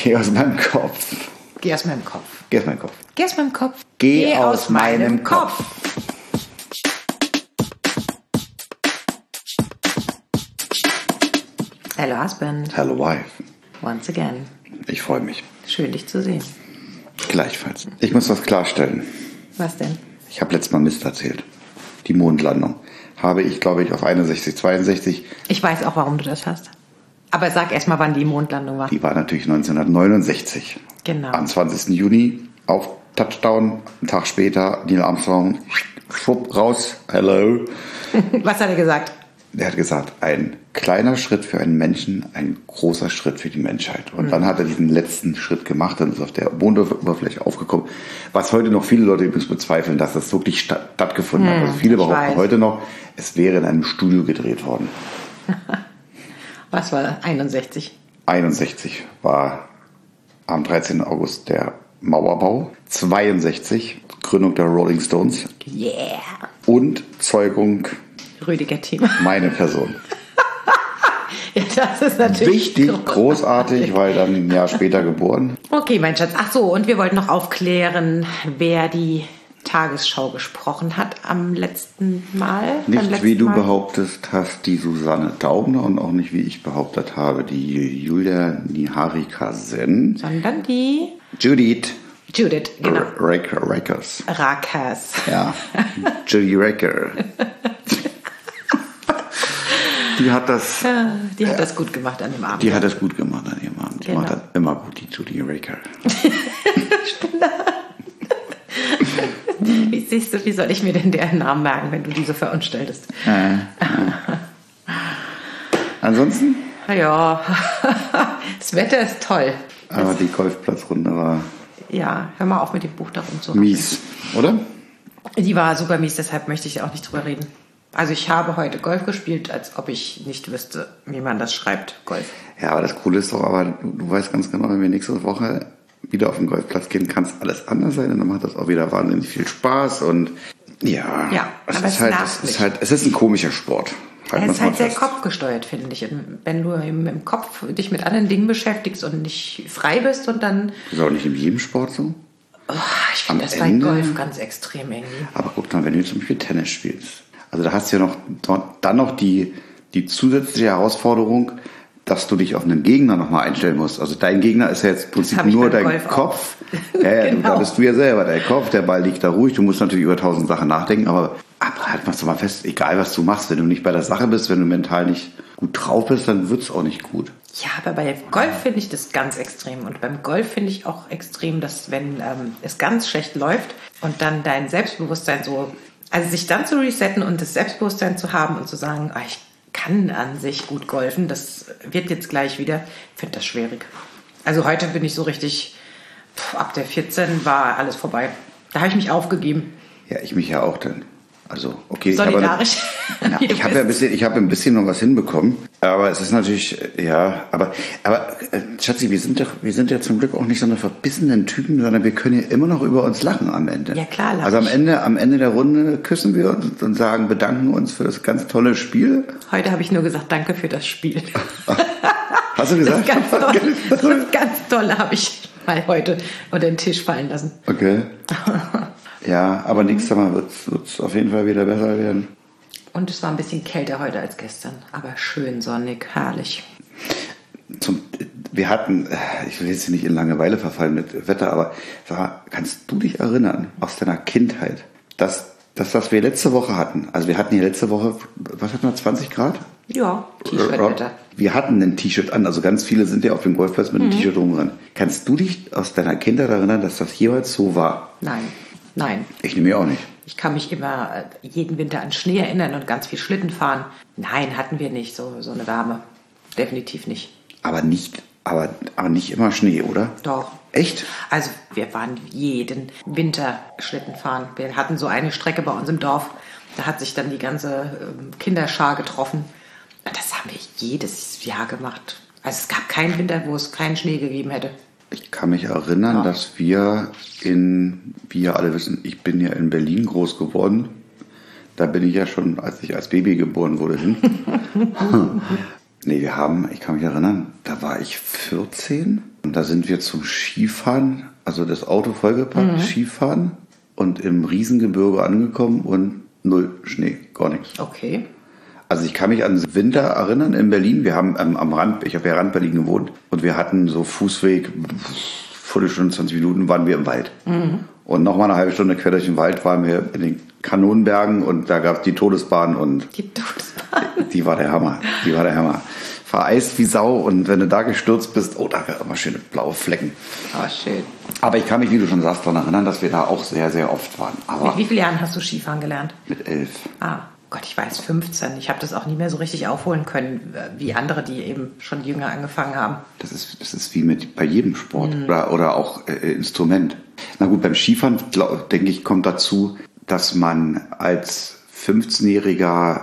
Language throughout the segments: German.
Geh aus meinem Kopf. Geh aus meinem Kopf. Geh aus meinem Kopf. Geh aus meinem Kopf. Geh aus meinem Kopf. Hello, husband. Hello, wife. Once again. Ich freue mich. Schön, dich zu sehen. Gleichfalls. Ich muss was klarstellen. Was denn? Ich habe letztes Mal Mist erzählt. Die Mondlandung habe ich, glaube ich, auf 61, 62. Ich weiß auch, warum du das hast. Aber sag erst mal, wann die Mondlandung war. Die war natürlich 1969. Genau. Am 20. Juni auf Touchdown. Einen Tag später Neil Armstrong. Schwupp, raus. Hello. Was hat er gesagt? Er hat gesagt, ein kleiner Schritt für einen Menschen, ein großer Schritt für die Menschheit. Und dann hat er diesen letzten Schritt gemacht und ist auf der Mondoberfläche aufgekommen. Was heute noch viele Leute übrigens bezweifeln, dass das wirklich stattgefunden hat. Also viele behaupten heute noch, es wäre in einem Studio gedreht worden. Was war 61? 61 war am 13. August der Mauerbau. 62 Gründung der Rolling Stones. Yeah. Und Zeugung Rüdiger Thema. meine Person. Ja, das ist natürlich Wichtig, großartig, weil dann ein Jahr später geboren. Okay, mein Schatz. Ach so, und wir wollten noch aufklären, wer die Tagesschau gesprochen hat am letzten Mal. Nicht wie du behauptest hast, die Susanne Daubner und auch nicht wie ich behauptet habe, die Julia Niharika-Sen. Sondern die Judith genau. Rakers. Rakers. Ja, Judy Raker. Die hat das... Die hat das gut gemacht an dem Abend. Die hat das gut gemacht an dem Abend. Die macht das immer gut, die Judy Raker. Wie siehst du, wie soll ich mir denn deren Namen merken, wenn du diese verunstaltest? Ansonsten? Ja, das Wetter ist toll. Aber die Golfplatzrunde war Ja, hör mal auf mit dem Buch darum zu mies, oder? Die war super mies, deshalb möchte ich auch nicht drüber reden. Also ich habe heute Golf gespielt, als ob ich nicht wüsste, wie man das schreibt, Golf. Ja, aber das Coole ist doch, aber du weißt ganz genau, wenn wir nächste Woche wieder auf den Golfplatz gehen, kann es alles anders sein und dann macht das auch wieder wahnsinnig viel Spaß und ja, es ist ein komischer Sport. Er ist halt sehr kopfgesteuert, finde ich. Und wenn du im Kopf dich mit anderen Dingen beschäftigst und nicht frei bist und dann... Das ist auch nicht in jedem Sport so. Oh, ich finde das bei Golf ganz extrem irgendwie. Aber guck mal, wenn du zum Beispiel Tennis spielst, also da hast du ja noch die zusätzliche Herausforderung, dass du dich auf einen Gegner nochmal einstellen musst. Also dein Gegner ist ja jetzt im Prinzip nur dein Kopf. Ja, genau. Da bist du ja selber dein Kopf, der Ball liegt da ruhig, du musst natürlich über 1000 Sachen nachdenken, aber halt machst du mal fest, egal was du machst, wenn du nicht bei der Sache bist, wenn du mental nicht gut drauf bist, dann wird's auch nicht gut. Ja, aber bei Golf finde ich das ganz extrem. Und beim Golf finde ich auch extrem, dass wenn es ganz schlecht läuft und dann dein Selbstbewusstsein also sich dann zu resetten und das Selbstbewusstsein zu haben und zu sagen, ich kann an sich gut golfen, das wird jetzt gleich wieder, ich finde das schwierig. Also heute bin ich so richtig, ab der 14 war alles vorbei. Da habe ich mich aufgegeben. Ja, ich mich ja auch dann. Also, okay. Solidarisch. Ich habe ein bisschen noch was hinbekommen. Aber es ist natürlich, ja, aber Schatzi, wir sind ja zum Glück auch nicht so eine verbissenen Typen, sondern wir können ja immer noch über uns lachen am Ende. Ja, klar, lachen. Also am Ende der Runde küssen wir uns und bedanken uns für das ganz tolle Spiel. Heute habe ich nur gesagt, danke für das Spiel. Hast du gesagt? Das ganz toll habe ich mal heute unter den Tisch fallen lassen. Okay. Ja, aber nächstes Mal wird's auf jeden Fall wieder besser werden. Und es war ein bisschen kälter heute als gestern, aber schön sonnig, herrlich. Wir hatten, ich will jetzt nicht in Langeweile verfallen mit Wetter, aber kannst du dich erinnern aus deiner Kindheit, dass was wir letzte Woche hatten, also wir hatten hier letzte Woche, was hatten wir, 20 Grad? Ja, T-Shirt-Wetter. Wir hatten ein T-Shirt an, also ganz viele sind ja auf dem Golfplatz mit einem T-Shirt rumgerannt. Kannst du dich aus deiner Kindheit erinnern, dass das jeweils so war? Nein. Ich nehme auch nicht. Ich kann mich immer jeden Winter an Schnee erinnern und ganz viel Schlitten fahren. Nein, hatten wir nicht, so eine Wärme. Definitiv nicht. Aber nicht immer Schnee, oder? Doch. Echt? Also wir waren jeden Winter Schlitten fahren. Wir hatten so eine Strecke bei uns im Dorf. Da hat sich dann die ganze Kinderschar getroffen. Und das haben wir jedes Jahr gemacht. Also es gab keinen Winter, wo es keinen Schnee gegeben hätte. Ich kann mich erinnern, dass wie ihr alle wissen, ich bin ja in Berlin groß geworden. Da bin ich ja schon, als ich als Baby geboren wurde, hin. Nee, ich kann mich erinnern, da war ich 14. Und da sind wir zum Skifahren, also das Auto vollgepackt, Skifahren und im Riesengebirge angekommen und 0 Schnee, gar nichts. Okay. Also ich kann mich an den Winter erinnern in Berlin. Wir haben am Rand, ich habe ja Rand Berlin gewohnt und wir hatten so Fußweg, Viertelstunde, 20 Minuten waren wir im Wald. Und nochmal eine halbe Stunde quer durch den Wald waren wir in den Kanonenbergen und da gab es die Todesbahn und Die Todesbahn. die war der Hammer. Vereist wie Sau und wenn du da gestürzt bist, da gab es immer schöne blaue Flecken. Schön. Aber ich kann mich, wie du schon sagst, daran erinnern, dass wir da auch sehr, sehr oft waren. Aber Mit wie vielen Jahren hast du Skifahren gelernt? mit 11. Gott, ich weiß, 15. Ich habe das auch nie mehr so richtig aufholen können, wie andere, die eben schon jünger angefangen haben. Das ist wie bei jedem Sport oder auch Instrument. Na gut, beim Skifahren, denke ich, kommt dazu, dass man als 15-Jährige,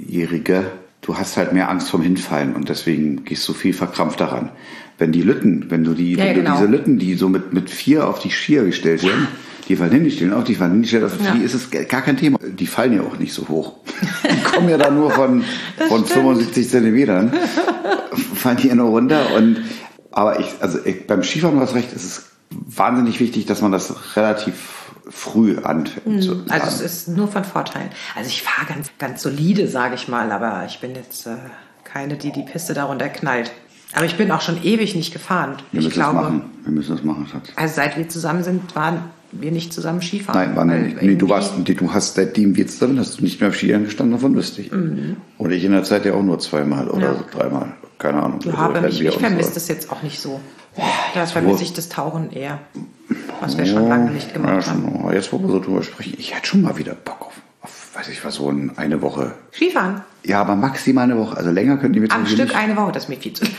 du hast halt mehr Angst vorm Hinfallen und deswegen gehst du viel verkrampft daran. Wenn du diese Lütten, die so mit 4 auf die Skier gestellt werden, die fallen hin, die stehen auf, die fallen hin, die stellen auf, für die ist es gar kein Thema. Die fallen ja auch nicht so hoch. Die kommen ja da nur von 75 Zentimetern, fallen die ja nur runter. Aber beim Skifahren, du hast recht, es ist wahnsinnig wichtig, dass man das relativ früh anfängt. Also es ist nur von Vorteil. Also ich fahre ganz solide, sage ich mal, aber ich bin jetzt keine, die Piste darunter knallt. Aber ich bin auch schon ewig nicht gefahren. Wir müssen das machen, Schatz. Also seit wir zusammen sind, waren wir nicht zusammen Skifahren. Nein, waren wir nicht. Nee, du hast seitdem wir zusammen hast du nicht mehr auf Skiern gestanden, davon wüsste ich. Und ich in der Zeit ja auch nur 2-mal oder 3-mal. Keine Ahnung. Ich vermisse das jetzt auch nicht so. Da vermisse ich das Tauchen eher. Was wir schon lange nicht gemacht haben. Jetzt, wo wir so drüber sprechen, ich hätte schon mal wieder Bock auf eine Woche. Skifahren? Ja, aber maximal eine Woche. Also länger könnt ihr mit am Stück eine Woche, das ist mir viel zu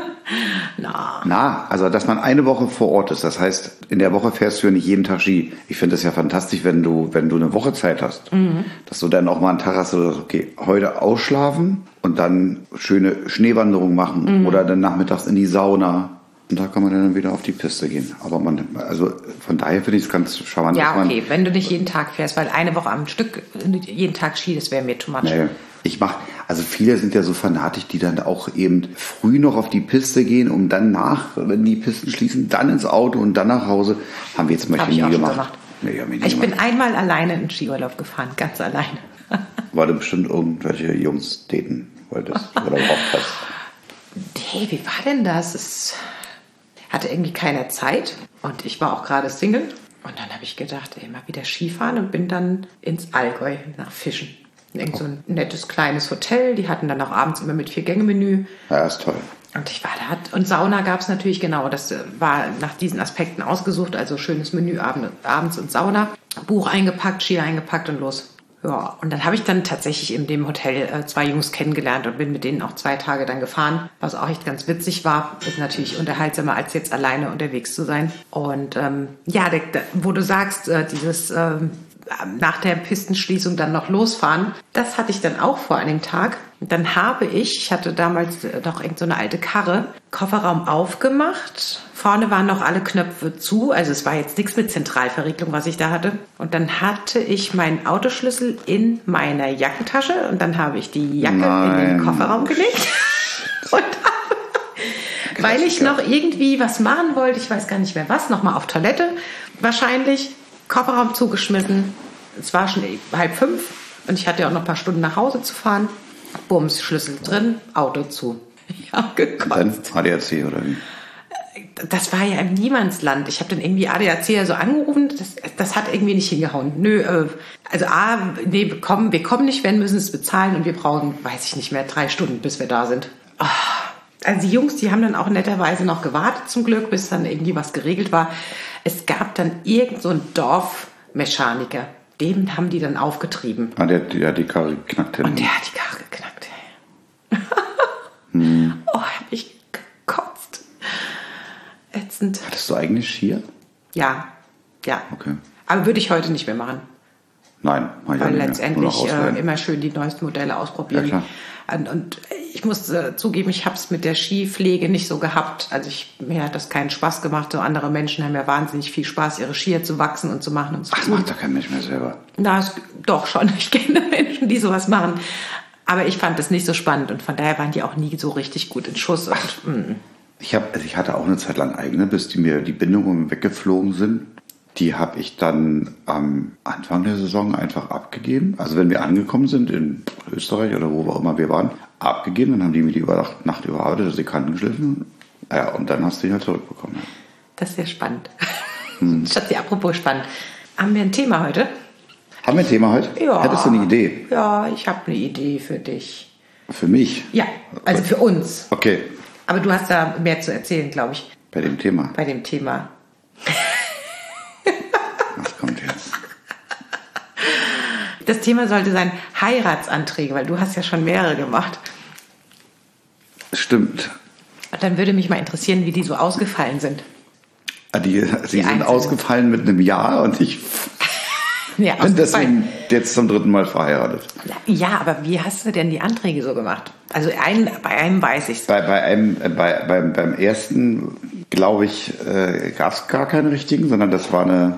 lang. Also dass man eine Woche vor Ort ist. Das heißt, in der Woche fährst du ja nicht jeden Tag Ski. Ich finde es ja fantastisch, wenn du eine Woche Zeit hast. Dass du dann auch mal einen Tag hast, oder okay, heute ausschlafen und dann schöne Schneewanderung machen oder dann nachmittags in die Sauna. Und da kann man dann wieder auf die Piste gehen. Aber von daher finde ich es ganz charmant. Ja, okay, wenn du nicht jeden Tag fährst, weil eine Woche am Stück jeden Tag Ski, das wäre mir too much. Nee. Viele sind ja so fanatisch, die dann auch eben früh noch auf die Piste gehen, um dann wenn die Pisten schließen, dann ins Auto und dann nach Hause. Haben wir jetzt zum Beispiel nie gemacht. Nee, ich bin einmal alleine in den Skiurlaub gefahren, ganz alleine. Weil du bestimmt irgendwelche Jungs daten wolltest oder braucht hast. Hey, wie war denn das? Hatte irgendwie keiner Zeit und ich war auch gerade Single. Und dann habe ich gedacht, mal wieder Skifahren und bin dann ins Allgäu nach Fischen. Irgend so ein nettes kleines Hotel. Die hatten dann auch abends immer mit 4-Gänge-Menü. Ja, ist toll. Und ich war da. Und Sauna gab es natürlich, genau. Das war nach diesen Aspekten ausgesucht. Also schönes Menü abends und Sauna. Buch eingepackt, Skier eingepackt und los. Ja, und dann habe ich dann tatsächlich in dem Hotel 2 Jungs kennengelernt und bin mit denen auch 2 Tage dann gefahren, was auch echt ganz witzig war. Ist natürlich unterhaltsamer, als jetzt alleine unterwegs zu sein. Und wo du sagst, dieses nach der Pistenschließung dann noch losfahren, das hatte ich dann auch vor an dem Tag. Dann ich hatte damals noch irgend so eine alte Karre, Kofferraum aufgemacht. Vorne waren noch alle Knöpfe zu, also es war jetzt nichts mit Zentralverriegelung, was ich da hatte. Und dann hatte ich meinen Autoschlüssel in meiner Jackentasche und dann habe ich die Jacke in den Kofferraum gelegt. Und weil ich noch irgendwie was machen wollte, ich weiß gar nicht mehr was, nochmal auf Toilette wahrscheinlich, Kofferraum zugeschmissen. Es war schon 4:30 und ich hatte ja auch noch ein paar Stunden nach Hause zu fahren. Bums, Schlüssel drin, Auto zu. Ja, gekotzt. Dann ADAC oder wie? Das war ja im Niemandsland. Ich habe dann irgendwie ADAC ja so angerufen, das hat irgendwie nicht hingehauen. Wir kommen nicht, wenn, müssen es bezahlen und wir brauchen, weiß ich nicht mehr, 3 Stunden, bis wir da sind. Also die Jungs, die haben dann auch netterweise noch gewartet zum Glück, bis dann irgendwie was geregelt war. Es gab dann irgend so einen Dorfmechaniker, den haben die dann aufgetrieben. Der hat die Karre geknackt. Und der hat die Karre geknackt. Hab ich gekotzt. Ätzend. Hattest du eigentlich Skier? Ja. Okay. Aber würde ich heute nicht mehr machen. Nein, weil letztendlich immer schön die neuesten Modelle ausprobieren. Ja, klar. Und ich muss zugeben, ich habe es mit der Skipflege nicht so gehabt. Also mir hat das keinen Spaß gemacht. So andere Menschen haben ja wahnsinnig viel Spaß, ihre Skier zu wachsen und zu machen. Und so. Das macht doch kein Mensch mehr selber. Doch schon. Ich kenne Menschen, die sowas machen. Aber ich fand das nicht so spannend und von daher waren die auch nie so richtig gut in Schuss. Ich hatte auch eine Zeit lang eigene, bis die Bindungen weggeflogen sind. Die habe ich dann am Anfang der Saison einfach abgegeben. Also wenn wir angekommen sind in Österreich oder wo auch immer wir waren, abgegeben. Dann haben die mir die Nacht überarbeitet, also die Kanten geschliffen. Ja, und dann hast du die halt zurückbekommen. Das ist sehr spannend. Schatzi, apropos spannend. Haben wir ein Thema heute? Haben wir ein Thema heute? Ja. Hättest du eine Idee? Ja, ich habe eine Idee für dich. Für mich? Ja, also für uns. Okay. Aber du hast da mehr zu erzählen, glaube ich. Bei dem Thema? Bei dem Thema. Was kommt jetzt? Das Thema sollte sein Heiratsanträge, weil du hast ja schon mehrere gemacht. Stimmt. Und dann würde mich mal interessieren, wie die so ausgefallen sind. Die sind ausgefallen mit einem Jahr und ich bin deswegen jetzt zum 3. Mal verheiratet. Ja, aber wie hast du denn die Anträge so gemacht? Also bei einem weiß ich es. Beim ersten, glaube ich, gab es gar keine richtigen, sondern das war eine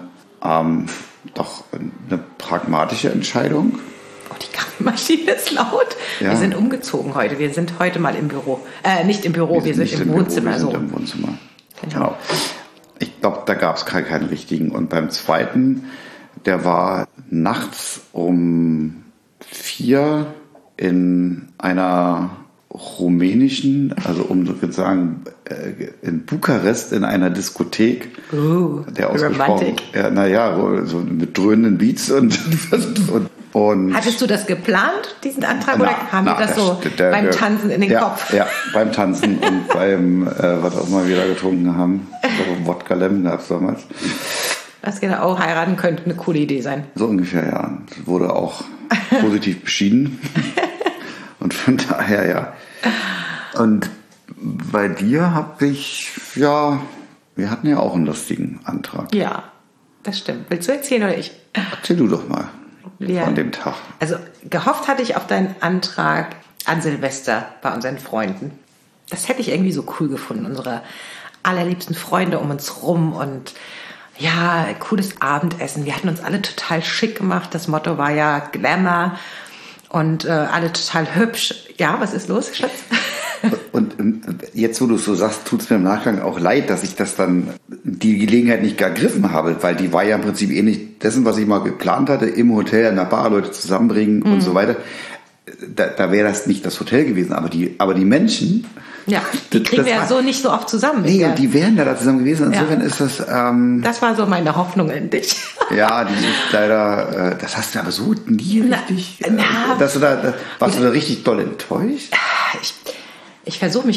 pragmatische Entscheidung. Oh, die Kaffeemaschine ist laut. Ja. Wir sind umgezogen heute. Wir sind heute mal im Büro. Nicht im Büro, wir sind im Wohnzimmer. Wir sind im Wohnzimmer. Genau. Ich glaube, da gab es keinen richtigen. Und beim zweiten, der war nachts um 4 in einer rumänischen, also um sozusagen in Bukarest in einer Diskothek. Der ausgesprochen, so mit dröhnenden Beats und hattest du das geplant, diesen Antrag, oder kam dir das so beim Tanzen in den Kopf? Ja, beim Tanzen und beim, was auch mal wieder getrunken haben. Wodka Lemon gab es damals. Das genau heiraten könnte eine coole Idee sein. So ungefähr, ja. Das wurde auch positiv beschieden. Und von daher, ja. Und bei dir habe ich, wir hatten ja auch einen lustigen Antrag. Ja, das stimmt. Willst du erzählen oder ich? Erzähl du doch mal von dem Tag. Also gehofft hatte ich auf deinen Antrag an Silvester bei unseren Freunden. Das hätte ich irgendwie so cool gefunden. Unsere allerliebsten Freunde um uns rum und ja, cooles Abendessen. Wir hatten uns alle total schick gemacht. Das Motto war ja Glamour und alle total hübsch. Ja, was ist los, Schatz? Und jetzt, wo du es so sagst, tut es mir im Nachgang auch leid, dass ich die Gelegenheit nicht ergriffen habe, weil die war ja im Prinzip ähnlich dessen, was ich mal geplant hatte, im Hotel an der Bar Leute zusammenbringen und so weiter. Da wäre das nicht das Hotel gewesen, aber die Menschen. Ja, die kriegen wir ja so nicht so oft zusammen. Nee, und die wären da zusammen gewesen. Insofern ist das... das war so meine Hoffnung in dich. Ja, die ist leider... das hast du aber so nie richtig... warst du da richtig doll enttäuscht? Ich versuche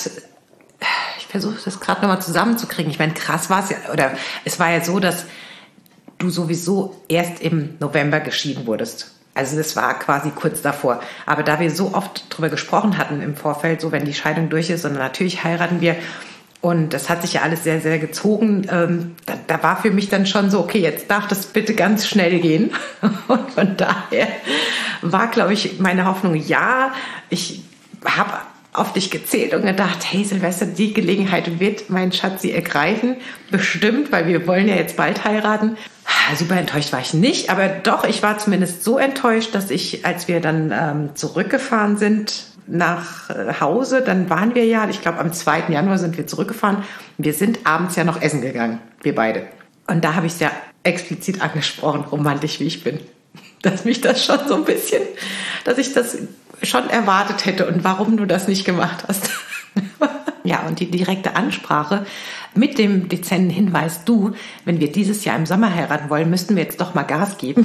das gerade nochmal zusammenzukriegen. Ich meine, krass war es ja... Oder es war ja so, dass du sowieso erst im November geschieden wurdest. Also das war quasi kurz davor. Aber da wir so oft drüber gesprochen hatten im Vorfeld, so wenn die Scheidung durch ist, und natürlich heiraten wir, und das hat sich ja alles sehr, sehr gezogen, da war für mich dann schon so, okay, jetzt darf das bitte ganz schnell gehen. Und von daher war, glaube ich, meine Hoffnung, ja, ich habe auf dich gezählt und gedacht, hey Silvester, die Gelegenheit wird mein Schatzi ergreifen, bestimmt, weil wir wollen ja jetzt bald heiraten. Super enttäuscht war ich nicht, aber doch, ich war zumindest so enttäuscht, dass ich, als wir dann zurückgefahren sind nach Hause, dann waren wir ja, ich glaube am 2. Januar sind wir zurückgefahren, wir sind abends ja noch essen gegangen, wir beide. Und da habe ich es ja explizit angesprochen, romantisch wie ich bin, dass mich das schon so ein bisschen, dass ich das schon erwartet hätte und warum du das nicht gemacht hast. Ja, und die direkte Ansprache mit dem dezenten Hinweis, wenn wir dieses Jahr im Sommer heiraten wollen, müssten wir jetzt doch mal Gas geben.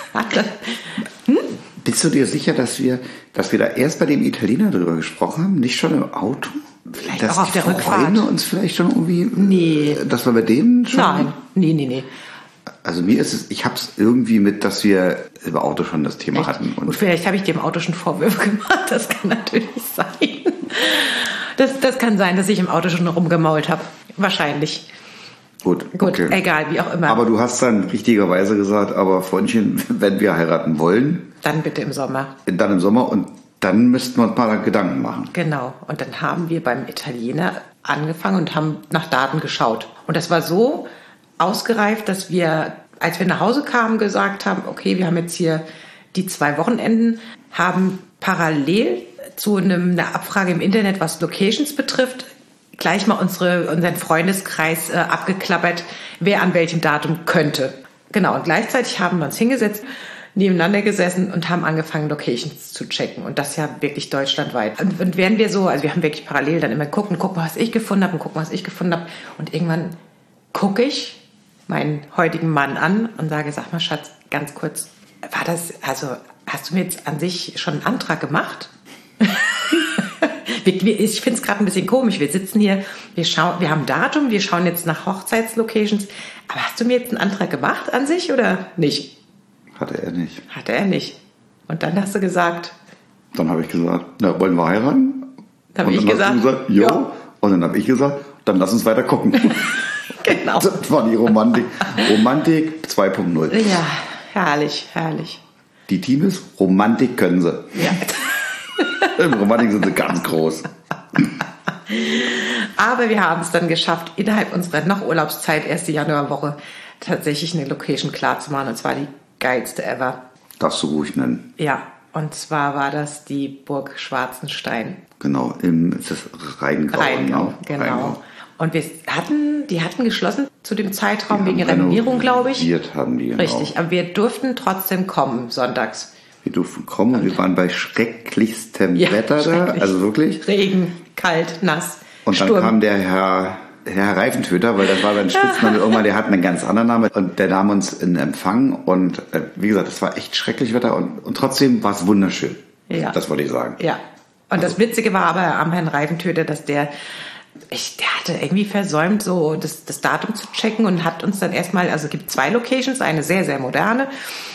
Bist du dir sicher, dass wir da erst bei dem Italiener drüber gesprochen haben, nicht schon im Auto? Vielleicht dass auch auf der Rückfahrt. Freunde uns vielleicht schon irgendwie... Nee. Dass wir bei denen schon... Nein, nee. Also mir ist es, ich habe es irgendwie mit, dass wir im Auto schon das Thema Echt? hatten. Und vielleicht habe ich dir im Auto schon Vorwürfe gemacht, das kann natürlich sein. Das kann sein, dass ich im Auto schon rumgemault habe. Wahrscheinlich. Gut, okay. Egal, wie auch immer. Aber du hast dann richtigerweise gesagt, aber Freundchen, wenn wir heiraten wollen... Dann bitte im Sommer. Dann im Sommer und dann müssten wir uns mal Gedanken machen. Genau. Und dann haben wir beim Italiener angefangen und haben nach Daten geschaut. Und das war so ausgereift, dass wir, als wir nach Hause kamen, gesagt haben, okay, wir haben jetzt hier die 2 Wochenenden, haben parallel zu einer Abfrage im Internet, was Locations betrifft, gleich mal unseren Freundeskreis abgeklappert, wer an welchem Datum könnte. Genau, und gleichzeitig haben wir uns hingesetzt, nebeneinander gesessen und haben angefangen, Locations zu checken. Und das ja wirklich deutschlandweit. Und während wir so, also wir haben wirklich parallel dann immer gucken, was ich gefunden habe und gucken, was ich gefunden habe. Und irgendwann gucke ich meinen heutigen Mann an und sage, sag mal, Schatz, ganz kurz, hast du mir jetzt an sich schon einen Antrag gemacht? Ich finde es gerade ein bisschen komisch. Wir sitzen hier, wir haben ein Datum, wir schauen jetzt nach Hochzeitslocations. Aber hast du mir jetzt einen Antrag gemacht an sich oder nicht? Hatte er nicht. Hatte er nicht. Und dann hast du gesagt... Dann habe ich gesagt, na, wollen wir heiraten? Dann habe ich gesagt, ja. Und dann habe ich gesagt, dann lass uns weiter gucken. Genau. Das war die Romantik. Romantik 2.0. Ja, herrlich, herrlich. Die Teams, Romantik können sie. Ja. Im Romantik sind sie ganz groß. Aber wir haben es dann geschafft, innerhalb unserer noch Urlaubszeit, erste Januarwoche, tatsächlich eine Location klar zu machen. Und zwar die geilste ever. Darfst du ruhig nennen. Ja, und zwar war das die Burg Schwarzenstein. Genau, ist das Rheingau. Rheingau, genau. Rheingau. Und die hatten geschlossen zu dem Zeitraum wegen Renovierung, glaube ich. Haben die, genau. Richtig, aber wir durften trotzdem kommen, sonntags. Wir durften kommen und wir waren bei schrecklichstem Wetter da, also wirklich. Regen, kalt, nass, und Sturm. Dann kam der Herr Reifentöter, weil das war sein Spitzname irgendwann, der hat einen ganz anderen Namen und der nahm uns in Empfang und wie gesagt, es war echt schrecklich Wetter und trotzdem war es wunderschön. Ja. Das wollte ich sagen. Ja. Und das Witzige war aber am Herrn Reifentöter, dass der hatte irgendwie versäumt, so das Datum zu checken und hat uns dann erstmal, also es gibt 2 Locations, eine sehr, sehr moderne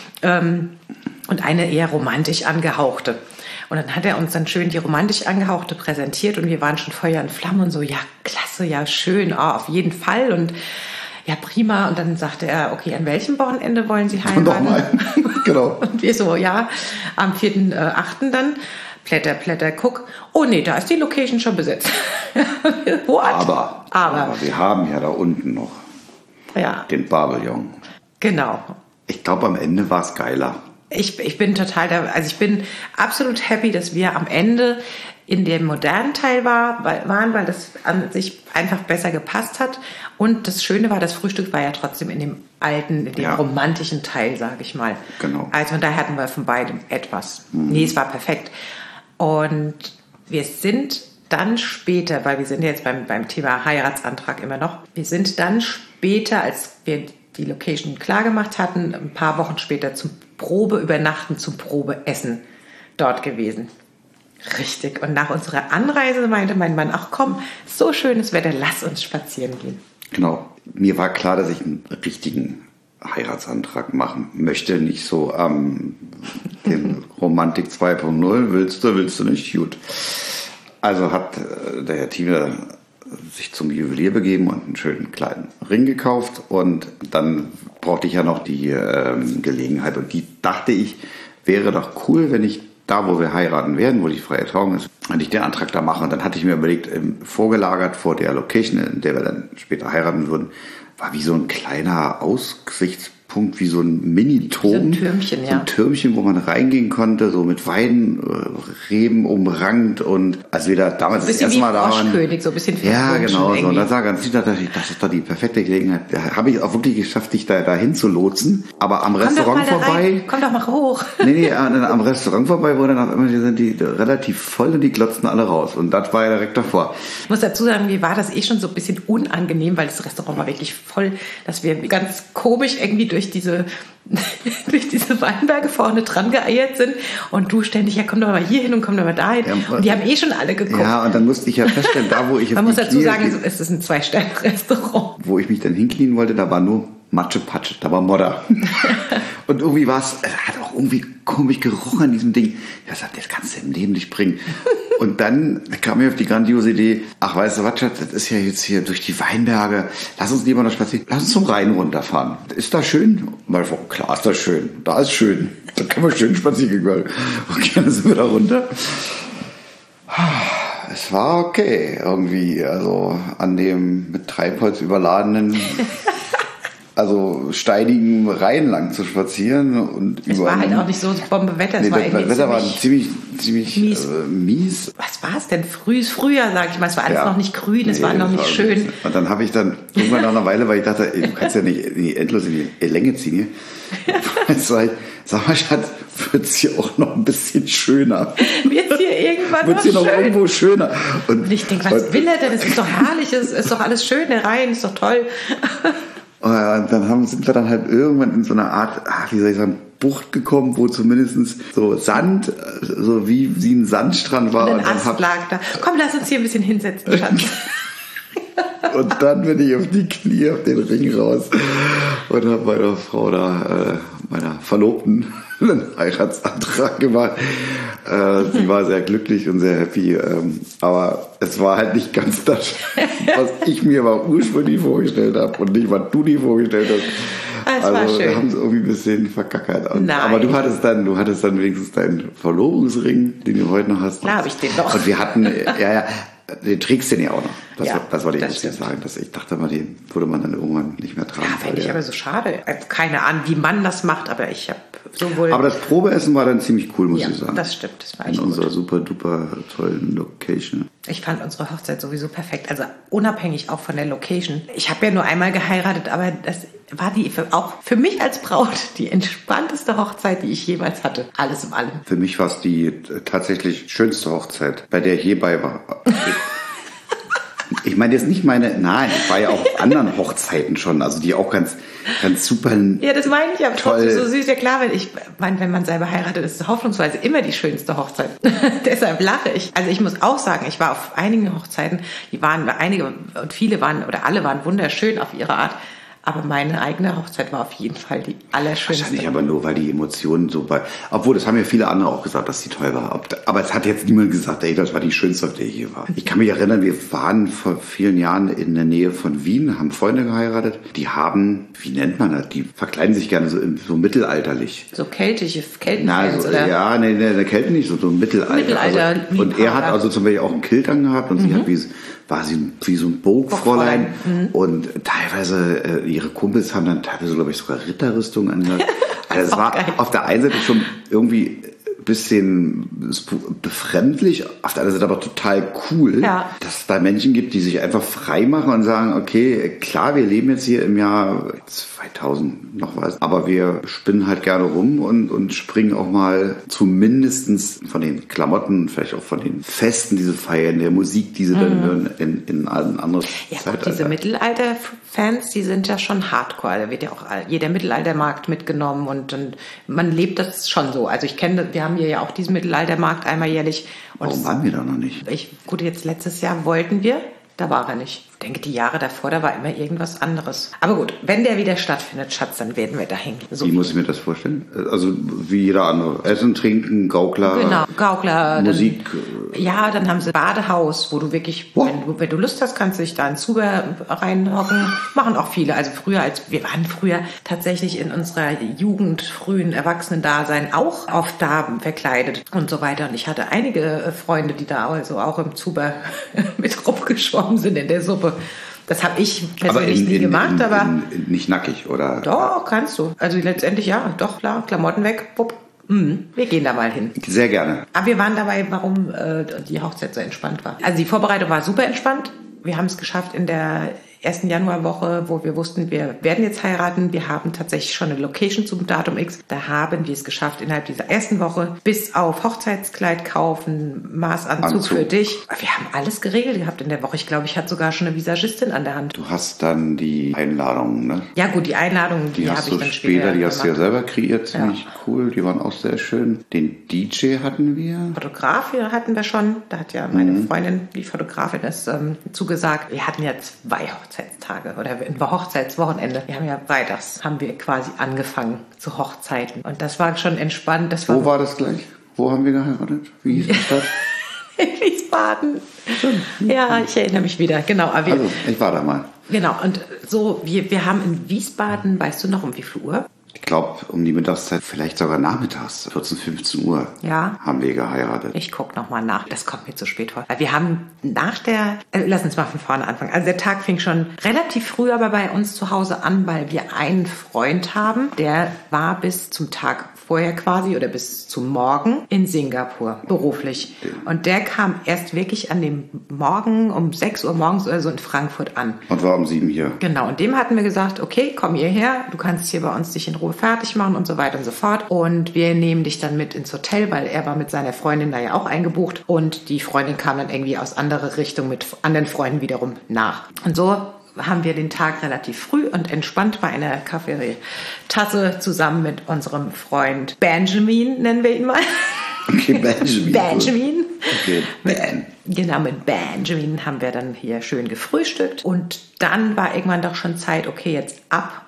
und eine eher romantisch angehauchte. Und dann hat er uns dann schön die romantisch angehauchte präsentiert und wir waren schon Feuer und Flamme und so, ja, klasse, ja, schön, auf jeden Fall und ja, prima. Und dann sagte er, okay, an welchem Wochenende wollen Sie heiraten? Nochmal, genau. Und wir so, ja, am 4.8. dann. Plätter, guck. Oh nee, da ist die Location schon besetzt. Aber wir haben ja da unten noch den Pavillon. Genau. Ich glaube, am Ende war es geiler. Ich bin ich bin absolut happy, dass wir am Ende in dem modernen Teil waren, weil das an sich einfach besser gepasst hat. Und das Schöne war, das Frühstück war ja trotzdem in dem alten, in dem romantischen Teil, sage ich mal. Genau. Also da hatten wir von beidem etwas. Nee, es war perfekt. Und wir sind dann später, weil wir sind jetzt beim Thema Heiratsantrag immer noch, wir sind dann später, als wir die Location klar gemacht hatten, ein paar Wochen später zum Probeübernachten, zum Probeessen dort gewesen. Richtig. Und nach unserer Anreise meinte mein Mann, ach komm, so schönes Wetter, lass uns spazieren gehen. Genau. Mir war klar, dass ich einen richtigen Heiratsantrag machen möchte, nicht so den Romantik 2.0, willst du nicht, gut. Also hat der Herr Thieme sich zum Juwelier begeben und einen schönen kleinen Ring gekauft und dann brauchte ich ja noch die Gelegenheit und die dachte ich, wäre doch cool, wenn ich da, wo wir heiraten werden, wo die freie Trauung ist, wenn ich den Antrag da mache. Und dann hatte ich mir überlegt, vorgelagert vor der Location, in der wir dann später heiraten würden, war wie so ein kleiner Aussichtspunkt, wie so ein Mini-Turm. So ein Türmchen, so ein Türmchen, wo man reingehen konnte, so mit Weidenreben umrankt. Und als wir da damals das erste Mal da waren. So ein bisschen ja, genau. So. Und das war ganz lieb, das ist doch die perfekte Gelegenheit. Da habe ich auch wirklich geschafft, dich da hin zu lotsen. Aber am Restaurant vorbei. Komm doch mal hoch. Nee, am Restaurant vorbei, wo dann auch immer sind die relativ voll und die glotzten alle raus. Und das war ja direkt davor. Ich muss dazu sagen, mir war das schon so ein bisschen unangenehm, weil das Restaurant war wirklich voll, dass wir ganz komisch irgendwie durch diese Weinberge vorne dran geeiert sind und du ständig, ja komm doch mal hier hin und komm doch mal dahin. Ja, und die haben schon alle geguckt. Ja, und dann musste ich ja feststellen, da wo ich jetzt man muss dazu sagen, es ist ein 2-Sterne-Restaurant. Wo ich mich dann hinknien wollte, da war nur Matsche-Patsche, da war Modder. Und irgendwie es hat auch irgendwie komisch gerochen an diesem Ding. Ja, das kannst du im Leben nicht bringen. Und dann kam mir auf die grandiose Idee, ach, weißt du was, Schatz, das ist ja jetzt hier durch die Weinberge, lass uns lieber noch spazieren, lass uns zum Rhein runterfahren. Ist das schön? Weil, klar ist das schön, da ist schön, da können wir schön spazieren gehen. Okay, dann sind wir da runter. Es war okay, irgendwie, also an dem mit Treibholz überladenen steinigen Rhein lang zu spazieren. Und es war halt auch nicht so Bombewetter. Das Wetter war ziemlich mies. Was was war es denn? Früher, sag ich mal. Es war alles noch nicht grün, es war noch nicht schön. Und dann habe ich dann irgendwann nach einer Weile, weil ich dachte, du kannst ja nicht endlos in die Länge ziehen hier. Sag mal, Schatz, wird's hier auch noch ein bisschen schöner? Wird's hier irgendwann wird's hier noch schön? Irgendwo schöner? Und ich denke, was will er denn? Es ist doch herrlich, es ist doch alles schön rein, ist doch toll. Und dann sind wir dann halt irgendwann in so einer Art, wie soll ich sagen, Bucht gekommen, wo zumindest so Sand, so wie ein Sandstrand war. Und ein Ast lag da. Komm, lass uns hier ein bisschen hinsetzen, Schatz. Und dann bin ich auf die Knie, auf den Ring raus und habe meiner Frau meiner Verlobten, einen Heiratsantrag gemacht. Sie war sehr glücklich und sehr happy, aber es war halt nicht ganz das, was ich mir aber ursprünglich vorgestellt habe und nicht, was du dir vorgestellt hast. Also wir haben es irgendwie ein bisschen verkackert. Aber du hattest dann wenigstens deinen Verlobungsring, den du heute noch hast. Klar habe ich den noch. Und wir hatten, den trägst du den ja auch noch. Das wollte ich nicht sagen. Ich dachte mal, den würde man dann irgendwann nicht mehr tragen. Ja, fände ich aber so schade. Keine Ahnung, wie man das macht, aber ich habe sowohl... Aber das Probeessen war dann ziemlich cool, muss ich sagen. Das stimmt. Das war in unserer super duper tollen Location. Ich fand unsere Hochzeit sowieso perfekt. Also unabhängig auch von der Location. Ich habe ja nur einmal geheiratet, aber das war auch für mich als Braut die entspannteste Hochzeit, die ich jemals hatte. Alles in allem. Für mich war es die tatsächlich schönste Hochzeit, bei der ich je bei war. Ich meine jetzt nicht ich war ja auch auf anderen Hochzeiten schon, also die auch ganz super. Ja, das meine ich, aber toll. Trotzdem so süß. Ja klar, wenn man selber heiratet, ist es hoffnungsweise immer die schönste Hochzeit. Deshalb lache ich. Also ich muss auch sagen, ich war auf einigen Hochzeiten, alle waren wunderschön auf ihre Art. Aber meine eigene Hochzeit war auf jeden Fall die allerschönste. Wahrscheinlich aber nur, weil die Emotionen so bei... Obwohl, das haben ja viele andere auch gesagt, dass die toll war. Aber es hat jetzt niemand gesagt, das war die schönste, auf der ich hier war. Ich kann mich erinnern, wir waren vor vielen Jahren in der Nähe von Wien, haben Freunde geheiratet. Die haben, wie nennt man das? Die verkleiden sich gerne so mittelalterlich. So Keltenfans, oder? Ja, nee, Kelten nicht, so Mittelalter. Also, und er hat also zum Beispiel auch einen Kilt angehabt und sie hat war sie wie so ein Burgfräulein. Und teilweise, ihre Kumpels haben dann teilweise, glaube ich, sogar Ritterrüstung angehabt. Also es war auf der einen Seite schon irgendwie ein bisschen befremdlich, auf der anderen Seite aber total cool, dass es da Menschen gibt, die sich einfach frei machen und sagen, okay, klar, wir leben jetzt hier im Jahr 2000 noch was, aber wir spinnen halt gerne rum und springen auch mal zumindest von den Klamotten, vielleicht auch von den Festen, diese Feiern, der Musik, die sie dann hören, in ein anderes Zeitalter. Diese Mittelalter-Fans, die sind ja schon hardcore, da wird ja auch jeder Mittelaltermarkt mitgenommen und man lebt das schon so. Also wir haben hier ja auch diesen Mittelaltermarkt einmal jährlich. Warum waren wir da noch nicht? Jetzt letztes Jahr wollten wir, da war er nicht. Ich denke, die Jahre davor, da war immer irgendwas anderes. Aber gut, wenn der wieder stattfindet, Schatz, dann werden wir da hingehen. So wie muss ich mir das vorstellen? Also wie jeder andere. Essen, Trinken, Gaukler. Genau, Gaukler. Musik. Dann haben sie Badehaus, wo du wirklich, wenn du Lust hast, kannst du dich da in Zuber reinhocken. Machen auch viele. Also wir waren früher tatsächlich in unserer Jugend, frühen Erwachsenen-Dasein auch oft da verkleidet und so weiter. Und ich hatte einige Freunde, die da also auch im Zuber mit rumgeschwommen sind in der Suppe. Das habe ich persönlich nie gemacht, aber... nicht nackig, oder? Doch, kannst du. Also letztendlich ja, doch, klar, Klamotten weg, pupp. Wir gehen da mal hin. Sehr gerne. Aber wir waren dabei, warum die Hochzeit so entspannt war. Also die Vorbereitung war super entspannt. Wir haben es geschafft in der ersten Januarwoche, wo wir wussten, wir werden jetzt heiraten. Wir haben tatsächlich schon eine Location zum Datum X. Da haben wir es geschafft, innerhalb dieser ersten Woche bis auf Hochzeitskleid kaufen, Maßanzug für dich. Wir haben alles geregelt gehabt in der Woche. Ich glaube, ich hatte sogar schon eine Visagistin an der Hand. Du hast dann die Einladungen, ne? Ja gut, die Einladungen, die habe ich dann später die hast du ja selber kreiert, ziemlich cool. Die waren auch sehr schön. Den DJ hatten wir. Fotograf hatten wir schon. Da hat ja meine Freundin, die Fotografin, ist zugesagt. Wir hatten ja 2 Hochzeitstage oder ein Hochzeitswochenende. Wir haben ja freitags quasi angefangen zu Hochzeiten. Und das war schon entspannt. Wo war das gleich? Wo haben wir geheiratet? Wie hieß die Stadt? In Wiesbaden. Ja, ich erinnere mich wieder. Genau. Also, ich war da mal. Genau. Und so, wir haben in Wiesbaden, weißt du noch, um wie viel Uhr? Ich glaube, um die Mittagszeit, vielleicht sogar nachmittags, 14, 15 Uhr, haben wir geheiratet. Ich gucke nochmal nach. Das kommt mir zu spät vor. Weil wir haben lass uns mal von vorne anfangen. Also der Tag fing schon relativ früh aber bei uns zu Hause an, weil wir einen Freund haben, der war bis zum Tag vorher quasi oder bis zum Morgen in Singapur, beruflich. Und der kam erst wirklich an dem Morgen um 6 Uhr morgens oder so in Frankfurt an. Und war um 7 hier. Genau, und dem hatten wir gesagt, okay, komm hierher, du kannst hier bei uns dich in Ruhe fertig machen und so weiter und so fort. Und wir nehmen dich dann mit ins Hotel, weil er war mit seiner Freundin da ja auch eingebucht. Und die Freundin kam dann irgendwie aus anderer Richtung mit anderen Freunden wiederum nach. Und so haben wir den Tag relativ früh und entspannt bei einer Kaffeetasse zusammen mit unserem Freund Benjamin, nennen wir ihn mal. Okay, Benjamin. Benjamin. Okay, Ben. Genau, mit Benjamin haben wir dann hier schön gefrühstückt. Und dann war irgendwann doch schon Zeit, okay, jetzt ab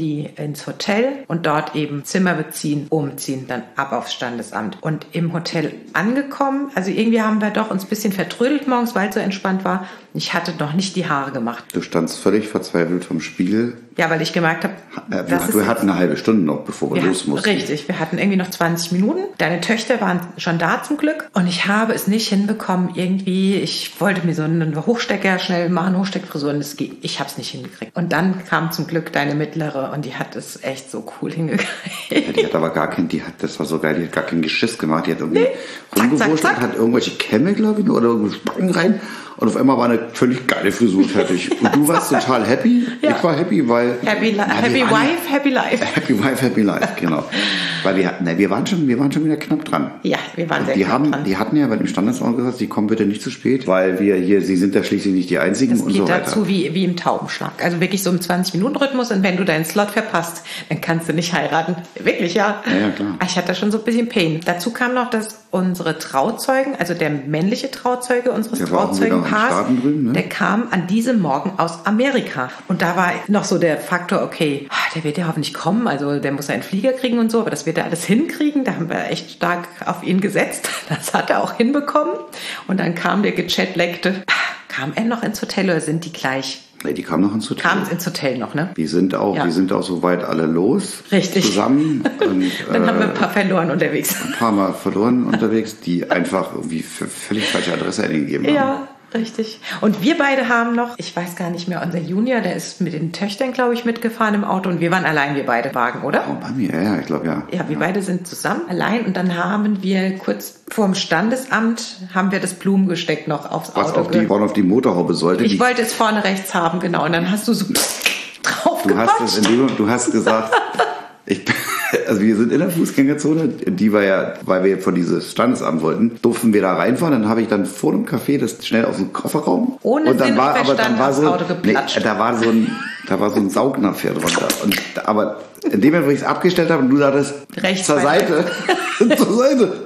ins Hotel und dort eben Zimmer beziehen, umziehen, dann ab aufs Standesamt. Und im Hotel angekommen, also irgendwie haben wir doch uns ein bisschen vertrödelt morgens, weil es so entspannt war. Ich hatte noch nicht die Haare gemacht. Du standst völlig verzweifelt vom Spiegel. Ja, weil ich gemerkt habe, wir hatten eine halbe Stunde noch, bevor wir los mussten. Richtig, wir hatten irgendwie noch 20 Minuten. Deine Töchter waren schon da zum Glück. Und ich habe es nicht hinbekommen, irgendwie, ich wollte mir so einen Hochstecker schnell machen, Hochsteckfrisur, und ich habe es nicht hingekriegt. Und dann kam zum Glück deine mittlere und die hat es echt so cool hingekriegt. Ja, die hat aber das war so geil, die hat gar keinen Geschiss gemacht. Die hat irgendwie rumgewurscht und hat irgendwelche Kämme, glaube ich, oder irgendwelche Spacken rein. Und auf einmal war eine völlig geile Frisur fertig. Und du warst total happy. Ja. Ich war happy, weil... Happy Wife, Happy Life. Happy Wife, Happy Life, genau. Weil wir waren schon wieder knapp dran. Ja, wir waren sehr knapp dran. Die hatten ja bei dem Standesamt gesagt, sie kommen bitte nicht zu spät, weil sie sind da schließlich nicht die Einzigen und so weiter. Das geht dazu wie im Taubenschlag. Also wirklich so im 20-Minuten-Rhythmus. Und wenn du deinen Slot verpasst, dann kannst du nicht heiraten. Wirklich, ja. Ja, klar. Ich hatte da schon so ein bisschen Pain. Dazu kam noch, dass unsere Trauzeugen, also der männliche Trauzeuge unseres Trauzeugenpaars, ne? Der kam an diesem Morgen aus Amerika. Und da war noch so der Faktor, okay, der wird ja hoffentlich kommen, also der muss einen Flieger kriegen und so, aber das wird er alles hinkriegen. Da haben wir echt stark auf ihn gesetzt. Das hat er auch hinbekommen. Und dann kam der gechatleckte. Kam er noch ins Hotel oder sind die gleich? Nee, die kamen noch ins Hotel. Kamen ins Hotel noch, ne? Die sind auch soweit alle los. Richtig. Zusammen. Und, dann haben wir ein paar verloren unterwegs. Ein paar Mal verloren unterwegs, die einfach irgendwie völlig falsche Adresse eingegeben haben. Ja. Richtig. Und wir beide haben noch, ich weiß gar nicht mehr, unser Junior, der ist mit den Töchtern, glaube ich, mitgefahren im Auto und wir waren allein, wir beide Wagen, oder? Oh, bei mir, ja, ich glaube, ja. Ja, wir beide sind zusammen, allein und dann haben wir kurz vorm Standesamt, haben wir das Blumengesteck noch aufs Auto. Was auf die Motorhaube sollte. Ich wollte es vorne rechts haben, genau, und dann hast du so drauf gequatscht. Du hast gesagt, also wir sind in der Fußgängerzone, die war ja, weil wir von dieses Standesamt wollten, durften wir da reinfahren. Dann habe ich dann vor dem Café das schnell aus dem Kofferraum. Ohne und dann war so, Auto geplatscht. Da war so ein Saugnapf drunter. Aber in dem Moment, wo ich es abgestellt habe und du sagtest, rechts zur Seite. Zur Seite.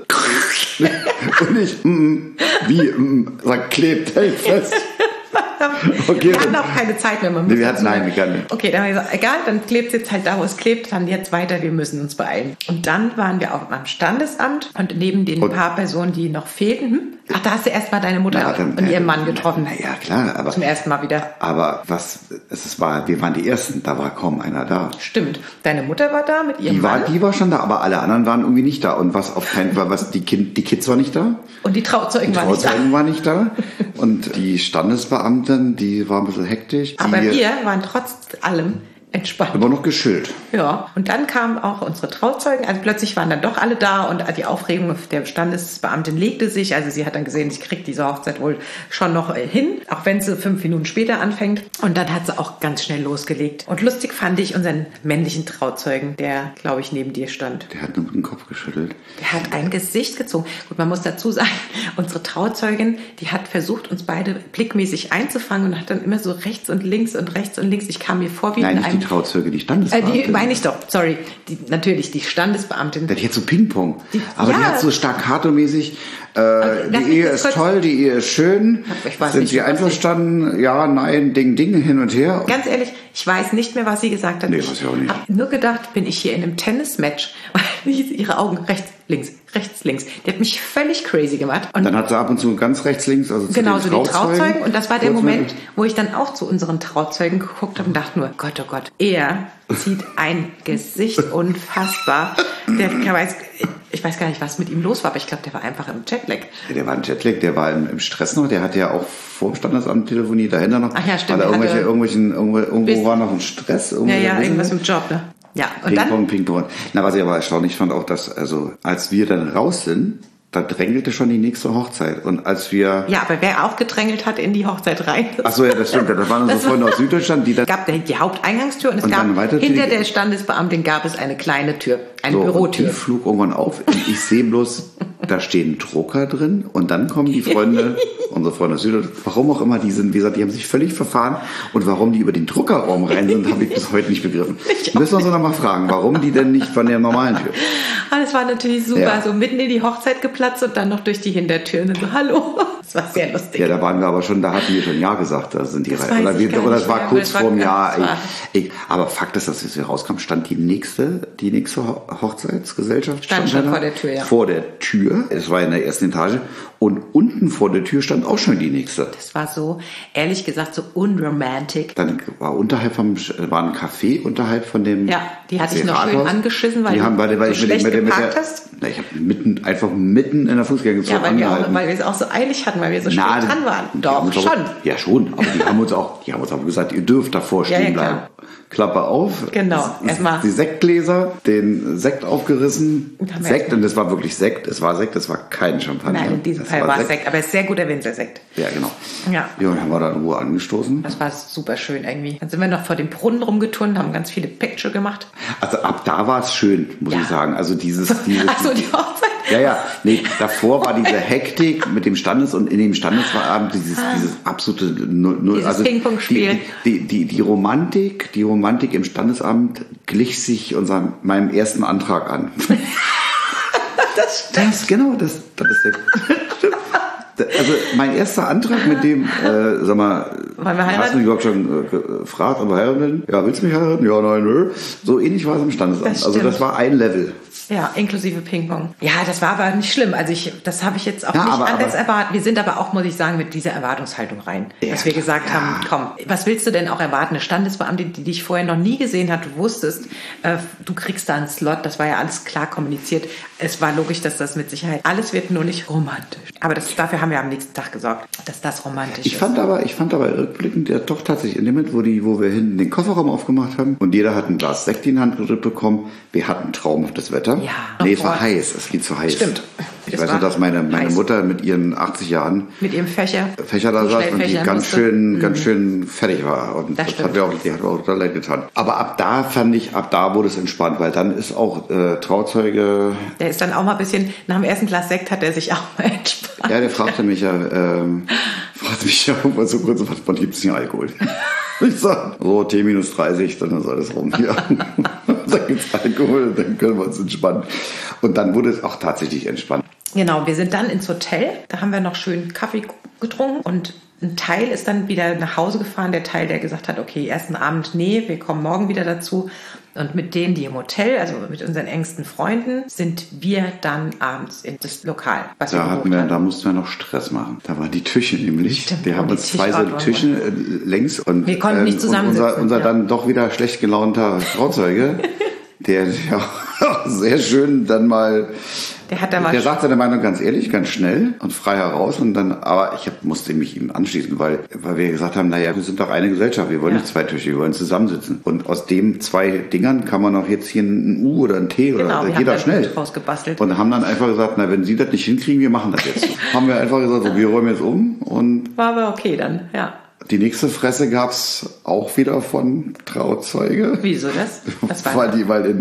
Und ich, sag, klebt, hält fest. Okay, wir hatten auch keine Zeit mehr. Wir können nicht. Okay, dann haben wir gesagt, egal, dann klebt es jetzt halt da, wo es klebt, dann jetzt weiter, wir müssen uns beeilen. Und dann waren wir auch am Standesamt und neben den paar Personen, die noch fehlten, da hast du erst mal deine Mutter und ihren Mann getroffen. Naja, klar, aber... Zum ersten Mal wieder. Aber wir waren die Ersten, da war kaum einer da. Stimmt. Deine Mutter war da mit ihrem Mann? Die war schon da, aber alle anderen waren irgendwie nicht da. Und was auf keinen Fall, die Kids waren nicht da. Und die Trauzeugen waren nicht da. Und die Standesbeamten, die waren ein bisschen hektisch. Aber wir waren trotz allem entspannt. Aber noch geschillt. Ja, und dann kamen auch unsere Trauzeugen, also plötzlich waren dann doch alle da und die Aufregung der Standesbeamtin legte sich, also sie hat dann gesehen, sie kriegt diese Hochzeit wohl schon noch hin, auch wenn sie 5 Minuten später anfängt und dann hat sie auch ganz schnell losgelegt. Und lustig fand ich unseren männlichen Trauzeugen, der, glaube ich, neben dir stand. Der hat nur den Kopf geschüttelt. Der hat ein Gesicht gezogen. Gut, man muss dazu sagen, unsere Trauzeugin, die hat versucht, uns beide blickmäßig einzufangen und hat dann immer so rechts und links. Ich kam mir vor wie in einem... Die Trauzeuge, die Standesbeamtin. Die meine ich doch, sorry. Natürlich, die Standesbeamtin. Die hat so Ping-Pong. Die hat so staccato-mäßig, die Ehe ist toll, die Ehe ist schön. Sind Sie einverstanden? Ja, nein, Ding, hin und her. Ganz ehrlich, Ich weiß nicht mehr, was sie gesagt hat. Nee, weiß ich auch nicht. Ich habe nur gedacht, bin ich hier in einem Tennismatch. Ihre Augen rechts, links. Die hat mich völlig crazy gemacht. Und dann hat sie ab und zu ganz rechts, links, also zu genau, den so die Trauzeugen. Und das war der Moment, mit. wo ich dann auch zu unseren Trauzeugen geguckt habe und dachte nur, Gott, oh Gott, er zieht ein Gesicht unfassbar. Ich weiß gar nicht, was mit ihm los war, aber ich glaube, der war einfach im Jetlag. Ja, der war im Jetlag, der war im Stress noch, der hatte ja auch vor dem Standesamt telefoniert, dahinter noch. Ach ja, stimmt. Irgendwo war noch ein Stress. Irgendwas im Job, ne? Ja, und Ping-Pong. Na, was ich aber erstaunlich fand, auch, dass, also, als wir dann raus sind, da drängelte schon die nächste Hochzeit. Und als wir... Ja, aber wer auch gedrängelt hat in die Hochzeit rein. Ach so, ja, das stimmt. Das waren unsere Freunde aus Süddeutschland, die da... Es gab die Haupteingangstür und es gab hinter der Standesbeamtin gab es eine kleine Tür, eine Bürotür. Und die flog irgendwann auf und ich sehe bloß, da stehen Drucker drin und dann kommen die Freunde, unsere Freunde aus Süddeutschland, warum auch immer die sind, wie gesagt, die haben sich völlig verfahren und warum die über den Druckerraum rein sind, habe ich bis heute nicht begriffen. Müssen wir uns noch mal fragen, warum die denn nicht von der normalen Tür... Aber das war natürlich super, ja. So mitten in die Hochzeit geplatzt und dann noch durch die Hintertür und dann so, hallo. Das war sehr lustig. Ja, da waren wir aber schon, da hatten wir schon Ja gesagt, da sind die rein. Oder das war kurz vorm Jahr. Aber Fakt ist, dass wir rauskamen, stand die nächste Hochzeitsgesellschaft. Stand schon vor der Tür, ja. Vor der Tür. Es war in der ersten Etage. Und unten vor der Tür stand auch schon die nächste. Das war so, ehrlich gesagt, so unromantic. Dann war war ein Café unterhalb von dem. Ja, die hatte ich noch schön angeschissen, weil du schlecht geparkt hast. Na, ich habe einfach mitten in der Fußgängerzone angehalten. Weil wir es auch so eilig hatten, weil wir so spät dran waren. Doch, schon. Ja, schon. Aber die haben uns auch gesagt, ihr dürft davor stehen bleiben. Klappe auf. Genau. Erstmal die Sektgläser, den Sekt aufgerissen. Sekt, und das war wirklich Sekt. Es war Sekt, es war kein Champagner. Nein, in diesem Fall war es Sekt, aber es ist sehr guter Winzersekt. Ja, genau. Ja. Ja, und haben wir da in Ruhe angestoßen. Das war super schön irgendwie. Dann sind wir noch vor dem Brunnen rumgeturnt, haben ganz viele Picture gemacht. Also ab da war es schön, muss ich sagen. Also dieses also die Hochzeit. Ja. Nee, davor war diese Hektik mit dem und in dem Standesabend dieses absolute dieses Ping-Pong-Spiel. Die Romantik im Standesamt glich sich meinem ersten Antrag an. Das stimmt. Das ist der... Also mein erster Antrag mit dem, sag mal, hast du mich überhaupt schon gefragt, ob wir heiraten? Ja, willst du mich heiraten? Ja, nein, nö. So ähnlich war es im Standesamt. Also das war ein Level. Ja, inklusive Ping-Pong. Ja, das war aber nicht schlimm. Also das habe ich jetzt auch nicht anders erwartet. Wir sind aber auch, muss ich sagen, mit dieser Erwartungshaltung rein. Ja, dass wir gesagt haben, komm, was willst du denn auch erwarten? Eine Standesbeamtin, die dich vorher noch nie gesehen hat, du wusstest, du kriegst da einen Slot, das war ja alles klar kommuniziert. Es war logisch, dass das mit Sicherheit, alles wird nur nicht romantisch. Aber dafür haben wir am nächsten Tag gesorgt, dass das romantisch ist. Ich fand aber rückblickend, ja doch tatsächlich in dem Moment, wo wir hinten den Kofferraum aufgemacht haben und jeder hat ein Glas Sekt in die Hand gedrückt bekommen, wir hatten traumhaftes Wetter. Ja. Nee, es war heiß. Es ging zu heiß. Stimmt. Ich weiß nur, dass meine Mutter mit ihren 80 Jahren mit ihrem Fächer da saß und die ganz schön fertig war. Und die hat mir auch total leid getan. Aber ab da wurde es entspannt, weil dann ist auch Trauzeuge... Der ist dann auch mal ein bisschen, nach dem ersten Glas Sekt hat er sich auch mal entspannt. Ja, der fragte mich ja irgendwann so kurz, wann gibt's denn Alkohol? Ich sag, so T-30, dann ist alles rum hier. Dann gibt's Alkohol, dann können wir uns entspannen. Und dann wurde es auch tatsächlich entspannt. Genau, wir sind dann ins Hotel, da haben wir noch schön Kaffee getrunken und ein Teil ist dann wieder nach Hause gefahren, der Teil, der gesagt hat, okay, ersten Abend, nee, wir kommen morgen wieder dazu. Und mit denen, die im Hotel, also mit unseren engsten Freunden, sind wir dann abends in das Lokal. Da mussten wir noch Stress machen. Da waren die Tische nämlich. Stimmt, wir haben uns zwei so Tische längs. Und wir konnten nicht zusammensitzen. Unser dann doch wieder schlecht gelaunter Trauzeuge, der sehr schön dann mal... Der sagt seine Meinung ganz ehrlich, ganz schnell und frei heraus aber musste mich ihm anschließen, weil wir gesagt haben, naja, wir sind doch eine Gesellschaft, wir wollen nicht zwei Tische, wir wollen zusammensitzen. Und aus den zwei Dingern kann man auch jetzt hier ein U oder ein T oder jeder schnell. Rausgebastelt. Und haben dann einfach gesagt, na, wenn Sie das nicht hinkriegen, wir machen das jetzt. Haben wir einfach gesagt, so, wir räumen jetzt um und... War aber okay dann, ja. Die nächste Fresse gab's auch wieder von Trauzeuge. Wieso das? Was war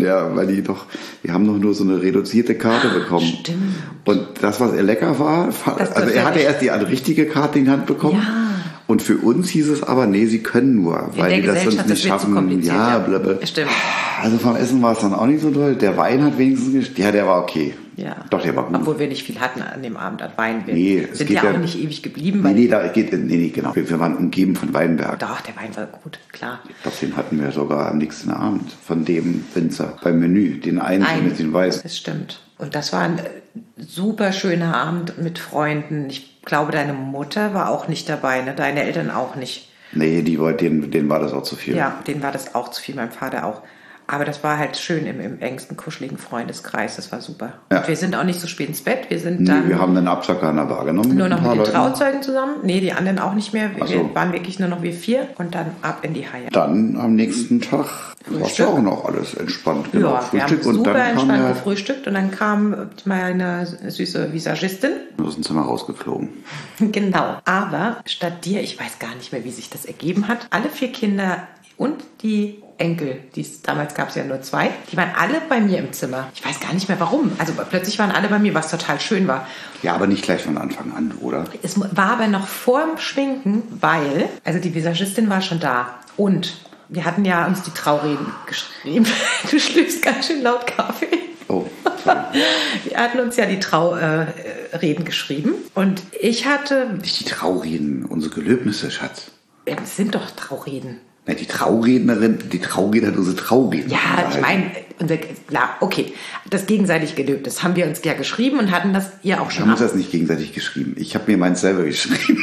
wir haben doch nur so eine reduzierte Karte bekommen. Stimmt. Und das, was lecker war, also er hatte erst die richtige Karte in die Hand bekommen. Ja. Und für uns hieß es aber, nee, Sie können nur, weil die das sonst nicht schaffen. Ja, blablabla. Stimmt. Also vom Essen war es dann auch nicht so toll. Der Wein hat wenigstens der war okay. Ja. Doch, der war gut. Obwohl wir nicht viel hatten an dem Abend an Wein. Wir sind ja auch nicht ewig geblieben. Nee, genau. Wir waren umgeben von Weinberg. Doch, der Wein war gut, klar. Ich glaube, den hatten wir sogar am nächsten Abend von dem Winzer beim Menü. Den einen mit den Weiß. Das stimmt. Und das war ein super schöner Abend mit Freunden. Ich glaube, deine Mutter war auch nicht dabei, ne? Deine Eltern auch nicht. Nee, denen war das auch zu viel. Ja, denen war das auch zu viel, meinem Vater auch. Aber das war halt schön im engsten, kuscheligen Freundeskreis. Das war super. Ja. Und wir sind auch nicht so spät ins Bett. Wir haben einen Absacker an der Bar genommen. Nur noch mit den Trauzeugen zusammen. Nee, die anderen auch nicht mehr. Wir waren wirklich nur noch wir 4 und dann ab in die Haie. Dann am nächsten Tag war es auch noch alles entspannt. Genau, ja, Frühstück. Wir haben super entspannt gefrühstückt und dann kam meine süße Visagistin. Aus dem Zimmer rausgeflogen. Genau. Aber statt dir, ich weiß gar nicht mehr, wie sich das ergeben hat, alle 4 Kinder und die Enkel, damals gab es ja nur 2, die waren alle bei mir im Zimmer. Ich weiß gar nicht mehr warum. Also plötzlich waren alle bei mir, was total schön war. Ja, aber nicht gleich von Anfang an, oder? Es war aber noch vor dem Schminken, weil, also die Visagistin war schon da und wir hatten ja uns die Traureden geschrieben. Du schlürfst ganz schön laut Kaffee. Oh. Wir hatten uns ja die Traureden geschrieben und ich hatte... Nicht die Traureden, unsere Gelöbnisse, Schatz. Ja, das sind doch Traureden. Ja, die Trauredner hat unsere Traureden. Ja, ich meine, okay, das gegenseitig Gelöbnis haben wir uns ja geschrieben und hatten das ihr auch schon. Wir haben uns das nicht gegenseitig geschrieben. Ich habe mir meins selber geschrieben.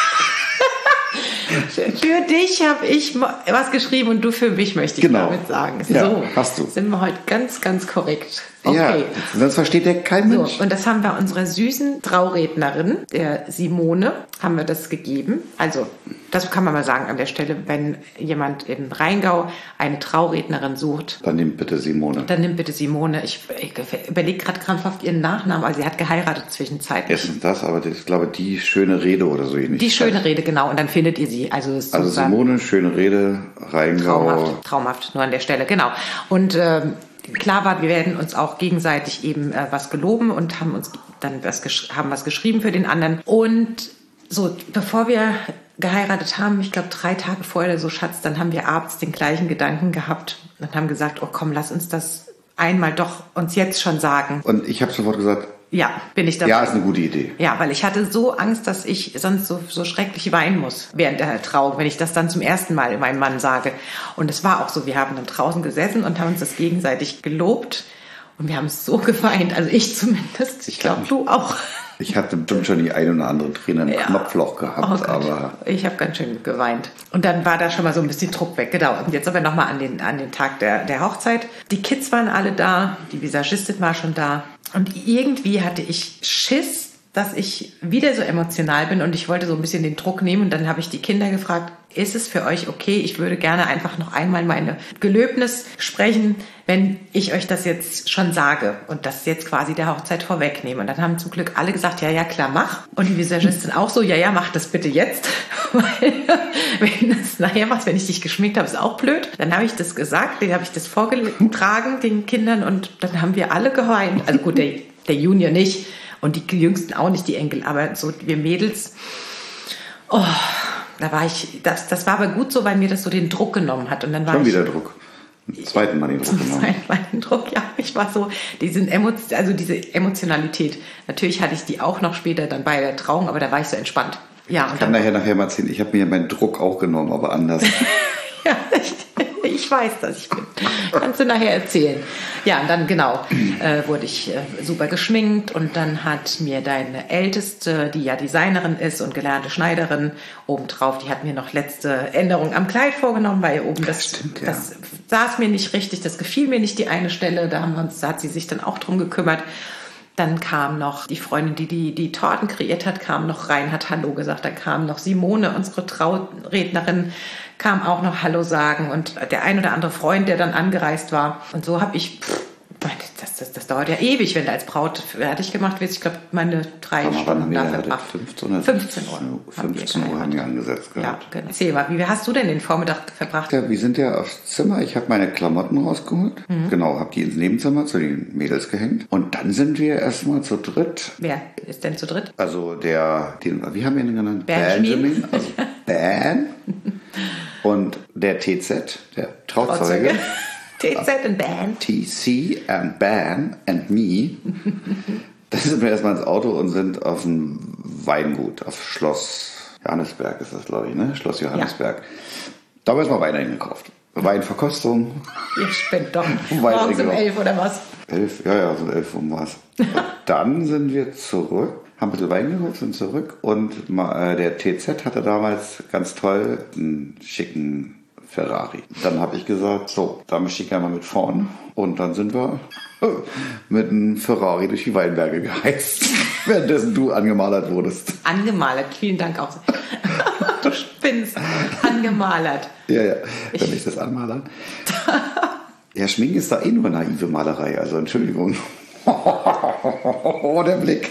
Für dich habe ich was geschrieben und du für mich, möchte ich damit sagen. Ja, so hast du. Sind wir heute ganz, ganz korrekt. Okay. Ja, sonst versteht ja kein Mensch. So, und das haben wir unserer süßen Traurednerin, der Simone, haben wir das gegeben. Also, das kann man mal sagen an der Stelle, wenn jemand in Rheingau eine Traurednerin sucht. Dann nimmt bitte Simone. Ich überlege gerade krampfhaft ihren Nachnamen, aber sie hat geheiratet zwischenzeitlich. Erstens das, aber ich glaube, die schöne Rede oder so ähnlich. Die schöne Rede, genau, und dann findet ihr sie. Also Simone, schöne Rede, Rheingau. Traumhaft, nur an der Stelle, genau. Und klar war, wir werden uns auch gegenseitig eben was geloben und haben uns dann was geschrieben für den anderen. Und so, bevor wir geheiratet haben, ich glaube 3 Tage vorher oder so, Schatz, dann haben wir abends den gleichen Gedanken gehabt und haben gesagt, oh komm, lass uns das einmal doch uns jetzt schon sagen. Und ich habe sofort gesagt, ja, bin ich dabei. Ja, ist eine gute Idee. Ja, weil ich hatte so Angst, dass ich sonst so schrecklich weinen muss während der Trauung, wenn ich das dann zum ersten Mal meinem Mann sage. Und es war auch so, wir haben dann draußen gesessen und haben uns das gegenseitig gelobt und wir haben so geweint, also ich zumindest, ich glaube du auch. Ich hatte bestimmt schon die ein oder andere Träne im Knopfloch gehabt, aber... Ich habe ganz schön geweint. Und dann war da schon mal so ein bisschen Druck weg. Genau. Und jetzt aber nochmal an den Tag der Hochzeit. Die Kids waren alle da, die Visagistin war schon da. Und irgendwie hatte ich Schiss, dass ich wieder so emotional bin und ich wollte so ein bisschen den Druck nehmen. Und dann habe ich die Kinder gefragt, ist es für euch okay? Ich würde gerne einfach noch einmal meine Gelöbnis sprechen, wenn ich euch das jetzt schon sage und das jetzt quasi der Hochzeit vorwegnehme. Und dann haben zum Glück alle gesagt, ja, klar, mach. Und die Visagistin auch so, ja, mach das bitte jetzt. Weil wenn das nachher machst, wenn ich dich geschminkt habe, ist auch blöd. Dann habe ich das gesagt, dann habe ich das vorgetragen den Kindern und dann haben wir alle geweint. Also gut, der Junior nicht und die Jüngsten auch nicht, die Enkel, aber so wir Mädels, da war ich, das war aber gut so, weil mir das so den Druck genommen hat. Und dann war schon wieder Druck. Zum zweiten Mal den Druck genommen. Zum zweiten Mal den Druck, ja. Ich war so, diese Emotionalität. Natürlich hatte ich die auch noch später dann bei der Trauung, aber da war ich so entspannt. Ja, ich kann nachher mal erzählen, ich habe mir meinen Druck auch genommen, aber anders. Ja, ich weiß, dass ich bin. Kannst du nachher erzählen. Ja, und dann genau wurde ich super geschminkt und dann hat mir deine Älteste, die ja Designerin ist und gelernte Schneiderin, obendrauf, die hat mir noch letzte Änderung am Kleid vorgenommen, weil oben das saß mir nicht richtig, das gefiel mir nicht die eine Stelle, da hat sie sich dann auch drum gekümmert. Dann kam noch die Freundin, die Torten kreiert hat, kam noch rein, hat Hallo gesagt. Dann kam noch Simone, unsere Traurednerin, kam auch noch Hallo sagen. Und der ein oder andere Freund, der dann angereist war. Und so habe ich, das dauert ja ewig, wenn du als Braut fertig gemacht wirst. Ich glaube, meine 3 Stunden da verbracht. 15 Uhr haben wir angesetzt gehabt. Ja, genau. Erzähl mal, wie hast du denn den Vormittag verbracht? Ja, wir sind ja aufs Zimmer. Ich habe meine Klamotten rausgeholt. Mhm. Genau, habe die ins Nebenzimmer zu den Mädels gehängt. Und dann sind wir erstmal zu dritt. Wer ist denn zu dritt? Also wie haben wir ihn genannt? Benjamin. Also Ben. Und der TZ, der Trauzeuge. TZ and Ban. TC and Ban and me. Da sind wir erstmal ins Auto und sind auf dem Weingut, auf Schloss Johannisberg ist das, glaube ich, ne? Schloss Johannisberg. Ja. Da haben wir erstmal Wein eingekauft. Weinverkostung. Ihr spinnt doch. Morgens um 11 oder was? 11, ja, so 11 was. Dann sind wir zurück, haben ein bisschen Wein geholt, sind zurück und der TZ hatte damals ganz toll einen schicken Ferrari. Dann habe ich gesagt, so, da möchte ich gerne mal mit vorne. Und dann sind wir mit einem Ferrari durch die Weinberge geheizt, währenddessen du angemalert wurdest. Angemalert, vielen Dank auch. Du spinnst. Angemalert. Ja, wenn ich das anmalern. Ja, Schminken ist da nur naive Malerei, also Entschuldigung. Oh, der Blick.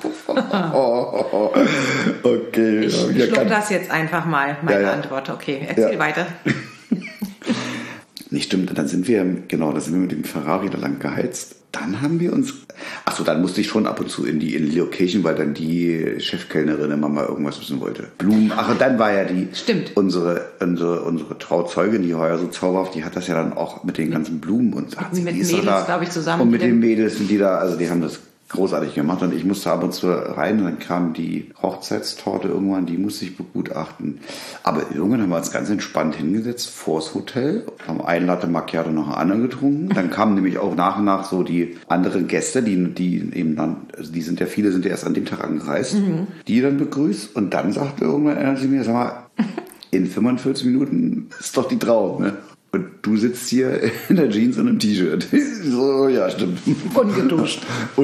Okay. Ich schluck das jetzt einfach mal, meine Antwort. Okay, erzähl weiter. Nicht stimmt, dann sind wir mit dem Ferrari da lang geheizt. Dann haben wir uns, dann musste ich schon ab und zu in die Location, weil dann die Chefkellnerin immer mal irgendwas wissen wollte. Blumen, und dann war ja unsere Trauzeugin, die war ja so zauberhaft, die hat das ja dann auch mit den ganzen Blumen und mit Mädels, glaube ich, zusammen. Und mit den Mädels, die da, also die haben das großartig gemacht und ich musste ab und zu rein und dann kam die Hochzeitstorte irgendwann, die musste ich begutachten. Aber irgendwann haben wir uns ganz entspannt hingesetzt vors Hotel, haben einen Latte Macchiato noch einen anderen getrunken. Dann kamen nämlich auch nach und nach so die anderen Gäste, die eben dann, also viele sind ja erst an dem Tag angereist, die dann begrüßt und dann sagte irgendwann einer zu mir, sag mal, in 45 Minuten ist doch die Trauung, ne? Und du sitzt hier in der Jeans und im T-Shirt. So, ja, stimmt. Ungeduscht.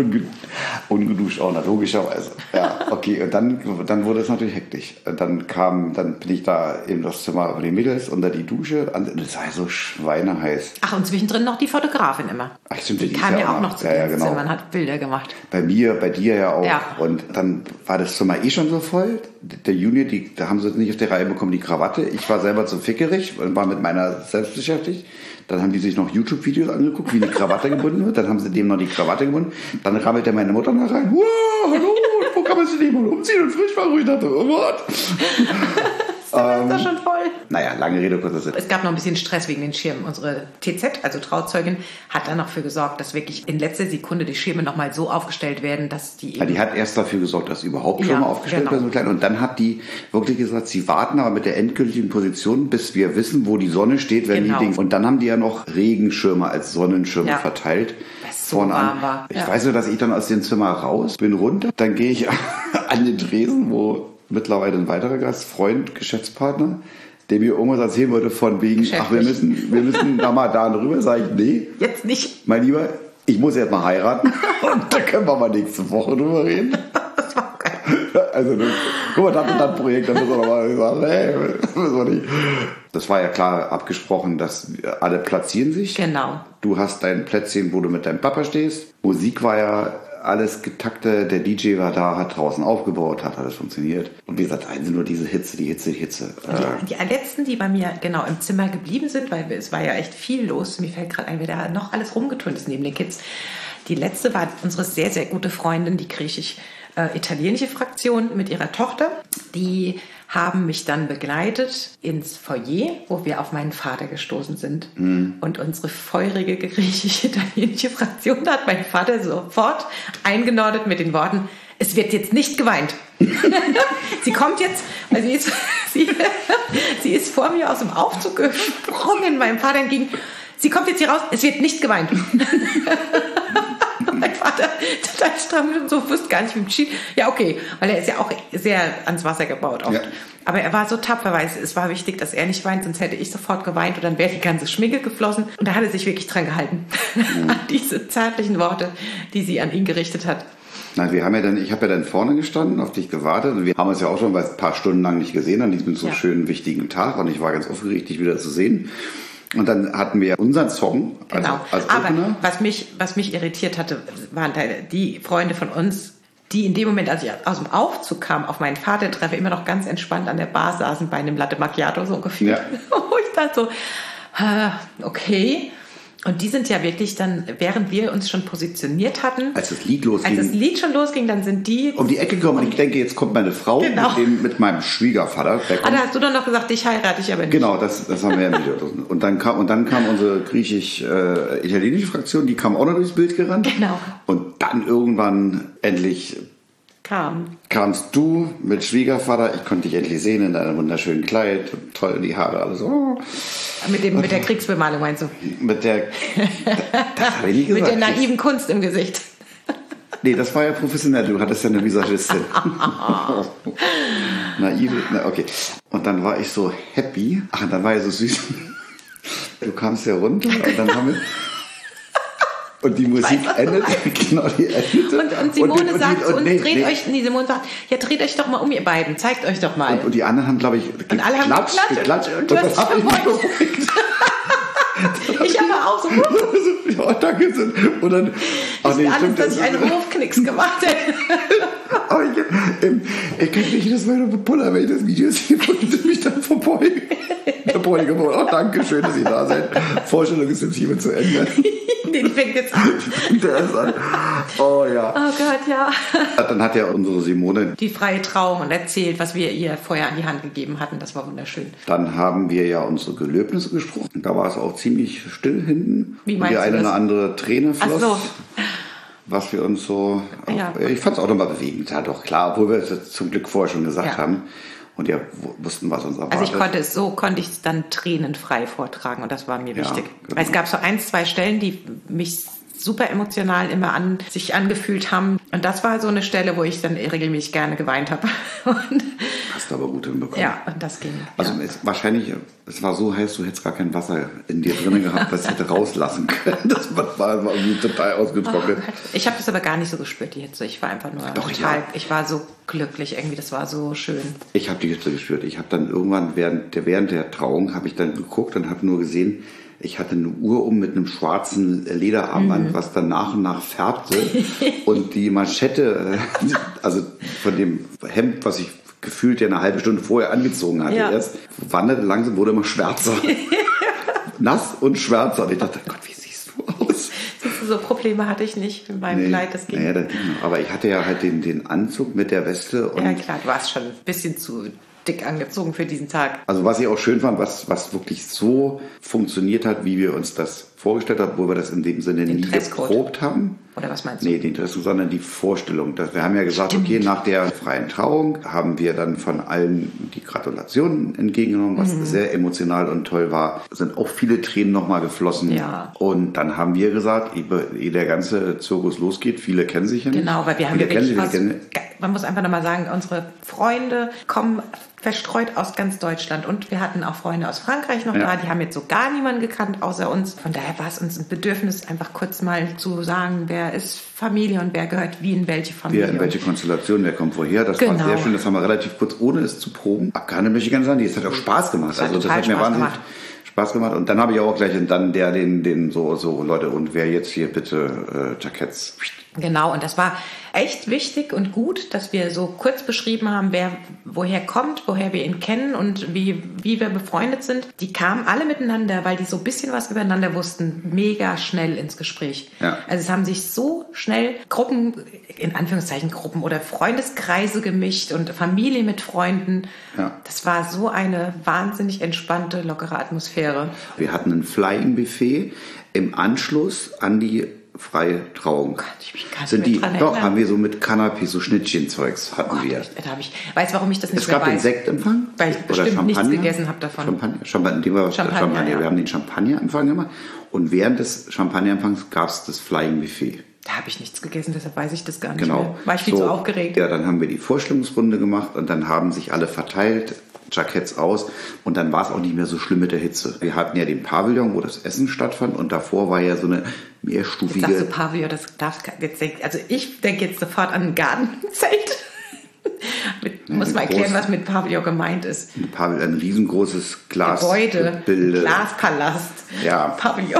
Ungeduscht auch, logischerweise. Ja, okay. Und dann wurde es natürlich hektisch. Dann bin ich da in das Zimmer von den Mädels unter die Dusche. Und das war so schweineheiß. Ach, und zwischendrin noch die Fotografin immer. Ach, stimmt. Die kam ja auch noch zu dem Zimmer und hat Bilder gemacht. Bei dir ja auch. Ja. Und dann war das Zimmer schon so voll. Der Junior, da haben sie es nicht auf die Reihe bekommen, die Krawatte. Ich war selber zu fickerig und war mit meiner selbst beschäftigt. Dann haben die sich noch YouTube-Videos angeguckt, wie eine Krawatte gebunden wird. Dann haben sie dem noch die Krawatte gebunden. Dann rammelte meine Mutter noch rein. Wow, hallo, wo kann man sich nicht mal umziehen und frisch machen? Ich dachte, oh Gott. Ist das schon voll? Naja, lange Rede, kurzer Sinn. Es gab noch ein bisschen Stress wegen den Schirmen. Unsere TZ, also Trauzeugin, hat dann noch dafür gesorgt, dass wirklich in letzter Sekunde die Schirme nochmal so aufgestellt werden, dass die... Ja, die hat erst dafür gesorgt, dass überhaupt Schirme aufgestellt werden. So klein. Und dann hat die wirklich gesagt, sie warten aber mit der endgültigen Position, bis wir wissen, wo die Sonne steht, wenn die Dings... Und dann haben die ja noch Regenschirme als Sonnenschirme verteilt. Was so warm war. Ich weiß nur, dass ich dann aus dem Zimmer raus bin, runter. Dann gehe ich an den Tresen, wo mittlerweile ein weiterer Gast, Freund, Geschäftspartner, der mir irgendwas erzählen wollte von wegen, wir müssen da mal da drüber, sage ich, nee. Jetzt nicht. Mein Lieber, ich muss jetzt mal heiraten und da können wir mal nächste Woche drüber reden. Das war geil. Also, guck mal, das Projekt, da müssen wir nochmal sagen, hey, müssen wir nicht. Das war ja klar abgesprochen, dass alle platzieren sich. Genau. Du hast dein Plätzchen, wo du mit deinem Papa stehst. Musik war ja alles getakte, der DJ war da, hat draußen aufgebaut, hat alles funktioniert. Und wie gesagt, sind nur diese Hitze. Die letzten, die bei mir genau im Zimmer geblieben sind, weil es war ja echt viel los. Mir fällt gerade ein, wer da noch alles rumgeturnt ist neben den Kids. Die letzte war unsere sehr, sehr gute Freundin, die griechisch-italienische Fraktion mit ihrer Tochter. Die haben mich dann begleitet ins Foyer, wo wir auf meinen Vater gestoßen sind. Und unsere feurige griechisch-italienische Fraktion, da hat mein Vater sofort eingenordet mit den Worten, es wird jetzt nicht geweint. Sie kommt jetzt, weil sie ist vor mir aus dem Aufzug gesprungen, meinem Vater entgegen. Sie kommt jetzt hier raus, es wird nicht geweint. Mein Vater total stramm und so, wusste gar nicht, wie geschieht. Ja, okay, weil er ist ja auch sehr ans Wasser gebaut oft. Ja. Aber er war so tapfer, weil es war wichtig, dass er nicht weint, sonst hätte ich sofort geweint und dann wäre die ganze Schminke geflossen. Und da hat er sich wirklich dran gehalten. An diese zärtlichen Worte, die sie an ihn gerichtet hat. Na, ich habe ja dann vorne gestanden, auf dich gewartet und wir haben uns ja auch schon ein paar Stunden lang nicht gesehen an diesem so schönen, wichtigen Tag und ich war ganz aufgeregt, dich wieder zu sehen. Und dann hatten wir unseren Song als Aber was mich irritiert hatte, waren die Freunde von uns, die in dem Moment, als ich aus dem Aufzug kam, auf meinen Vater treffe, immer noch ganz entspannt an der Bar saßen bei einem Latte Macchiato so gefühlt. Ja. Ich dachte so, okay. Und die sind ja wirklich dann, während wir uns schon positioniert hatten. Als das Lied losging. Als das Lied schon losging, dann sind die um die Ecke gekommen und ich denke, jetzt kommt meine Frau mit meinem Schwiegervater. Da hast du doch noch gesagt, dich heirate ich aber nicht. Genau, das haben wir ja nicht. Und dann kam unsere griechisch-italienische Fraktion, die kam auch noch durchs Bild gerannt. Genau. Und dann irgendwann endlich kamst du mit Schwiegervater. Ich konnte dich endlich sehen in deinem wunderschönen Kleid. Toll, die Haare, alles. Oh. Mit der Kriegsbemalung meinst du? Das habe ich nicht gesagt. Mit der naiven Kunst im Gesicht. Nee, das war ja professionell. Du hattest ja eine Visagistin. Naive, okay. Und dann war ich so happy. Ach, dann war ich so süß. Du kamst ja runter und dann haben wir... Und die Musik endet, genau, die endete. Und Simone sagt Simone sagt, ja, dreht euch doch mal um, ihr beiden, zeigt euch doch mal. Und die anderen haben, glaube ich, geklatscht. Und das habe ich nicht beruhigt. Ich aber auch so. Ja, danke. Und dann, dass ich einen Hofknicks gemacht hätte. Aber ich kriege nicht jedes Mal eine Puller, wenn ich das Video sehe und mich dann verbeugen. Der Bräutigam, danke schön, dass ihr da seid. Vorstellung ist jetzt hiermit zu Ende. Den fängt jetzt an. Der ist an. Oh ja. Oh Gott, ja. Dann hat ja unsere Simone die freie Trauung und erzählt, was wir ihr vorher an die Hand gegeben hatten. Das war wunderschön. Dann haben wir ja unsere Gelöbnisse gesprochen. Da war es auch ziemlich still hinten. Wie meinst du das? Die eine oder andere Träne floss. Ach so. Was wir uns so... Ja. Ich fand es auch nochmal bewegend. Ja, doch klar, obwohl wir es zum Glück vorher schon gesagt haben. Und ja, wussten, was uns erwartet. Also konnte ich es dann tränenfrei vortragen und das war mir wichtig. Genau. Weil es gab so 1-2 Stellen, die mich super emotional immer sich angefühlt haben. Und das war so eine Stelle, wo ich dann regelmäßig gerne geweint habe. Hast du aber gut hinbekommen. Ja, und das ging. Also wahrscheinlich, es war so heiß, du hättest gar kein Wasser in dir drin gehabt, was ich hätte rauslassen können. Das war irgendwie total ausgetrocknet. Ich habe das aber gar nicht so gespürt, die Hitze. Ich war einfach nur ich war so glücklich irgendwie, das war so schön. Ich habe die Hitze gespürt. Ich habe dann irgendwann während der Trauung habe ich dann geguckt und habe nur gesehen, ich hatte eine Uhr mit einem schwarzen Lederarmband, was dann nach und nach färbte. Und die Manschette, also von dem Hemd, was ich gefühlt eine halbe Stunde vorher angezogen hatte erst, wanderte langsam, wurde immer schwärzer. Nass und schwärzer. Und ich dachte, Gott, wie siehst du aus? So Probleme hatte ich nicht mit meinem Kleid, das ging. Naja, das ging noch. Aber ich hatte ja halt den Anzug mit der Weste. Und ja klar, du warst schon ein bisschen zu dick angezogen für diesen Tag. Also was ich auch schön fand, was wirklich so funktioniert hat, wie wir uns das vorgestellt haben, wo wir das in dem Sinne nie geprobt haben. Oder was meinst du? Nee, den Dresscode, sondern die Vorstellung. Wir haben ja gesagt, okay, nach der freien Trauung haben wir dann von allen die Gratulationen entgegengenommen, was sehr emotional und toll war. Es sind auch viele Tränen nochmal geflossen. Ja. Und dann haben wir gesagt, ehe der ganze Zirkus losgeht, viele kennen sich ja nicht. Genau, weil wir haben ja wirklich man muss einfach nochmal sagen, unsere Freunde kommen verstreut aus ganz Deutschland und wir hatten auch Freunde aus Frankreich noch da, die haben jetzt so gar niemanden gekannt außer uns. Von daher war es uns ein Bedürfnis, einfach kurz mal zu sagen, wer ist Familie und wer gehört wie in welche Familie. Wer in welche Konstellation, wer kommt woher. Das war sehr schön, das haben wir relativ kurz, ohne es zu proben. Abgehandelt möchte ich ganz sagen, das hat auch Spaß gemacht. Also das hat mir wahnsinnig Spaß gemacht. Und dann habe ich auch gleich dann den so Leute, und wer jetzt hier bitte Jacketts. Genau, und das war echt wichtig und gut, dass wir so kurz beschrieben haben, wer woher kommt, woher wir ihn kennen und wie wir befreundet sind. Die kamen alle miteinander, weil die so ein bisschen was übereinander wussten, mega schnell ins Gespräch. Ja. Also es haben sich so schnell Gruppen, in Anführungszeichen Gruppen oder Freundeskreise gemischt und Familie mit Freunden. Ja. Das war so eine wahnsinnig entspannte, lockere Atmosphäre. Wir hatten ein Flying Buffet im Anschluss an die freie Trauung. Gott, ich mich gar nicht mehr dran erinnern. Doch, haben wir so mit Canapé, so Schnittchenzeugs hatten wir. Weißt du, warum ich das nicht mehr weiß? Es gab den Sektempfang. Weil ich bestimmt nichts gegessen habe davon. Champagner. Ja. Wir haben den Champagnerempfang gemacht und während des Champagnerempfangs gab es das Flying Buffet. Da habe ich nichts gegessen, deshalb weiß ich das gar nicht mehr. War ich viel zu aufgeregt. Ja, dann haben wir die Vorstellungsrunde gemacht und dann haben sich alle verteilt, Jacketts aus, und dann war es auch nicht mehr so schlimm mit der Hitze. Wir hatten ja den Pavillon, wo das Essen stattfand, und davor war ja so eine mehrstufige... Jetzt sagst du Pavillon, das darf jetzt denken. Also ich denke jetzt sofort an ein Gartenzelt. Muss mal erklären, was mit Pavillon gemeint ist. Ein riesengroßes Glasgebäude. Glaspalast. Ja. Pavillon.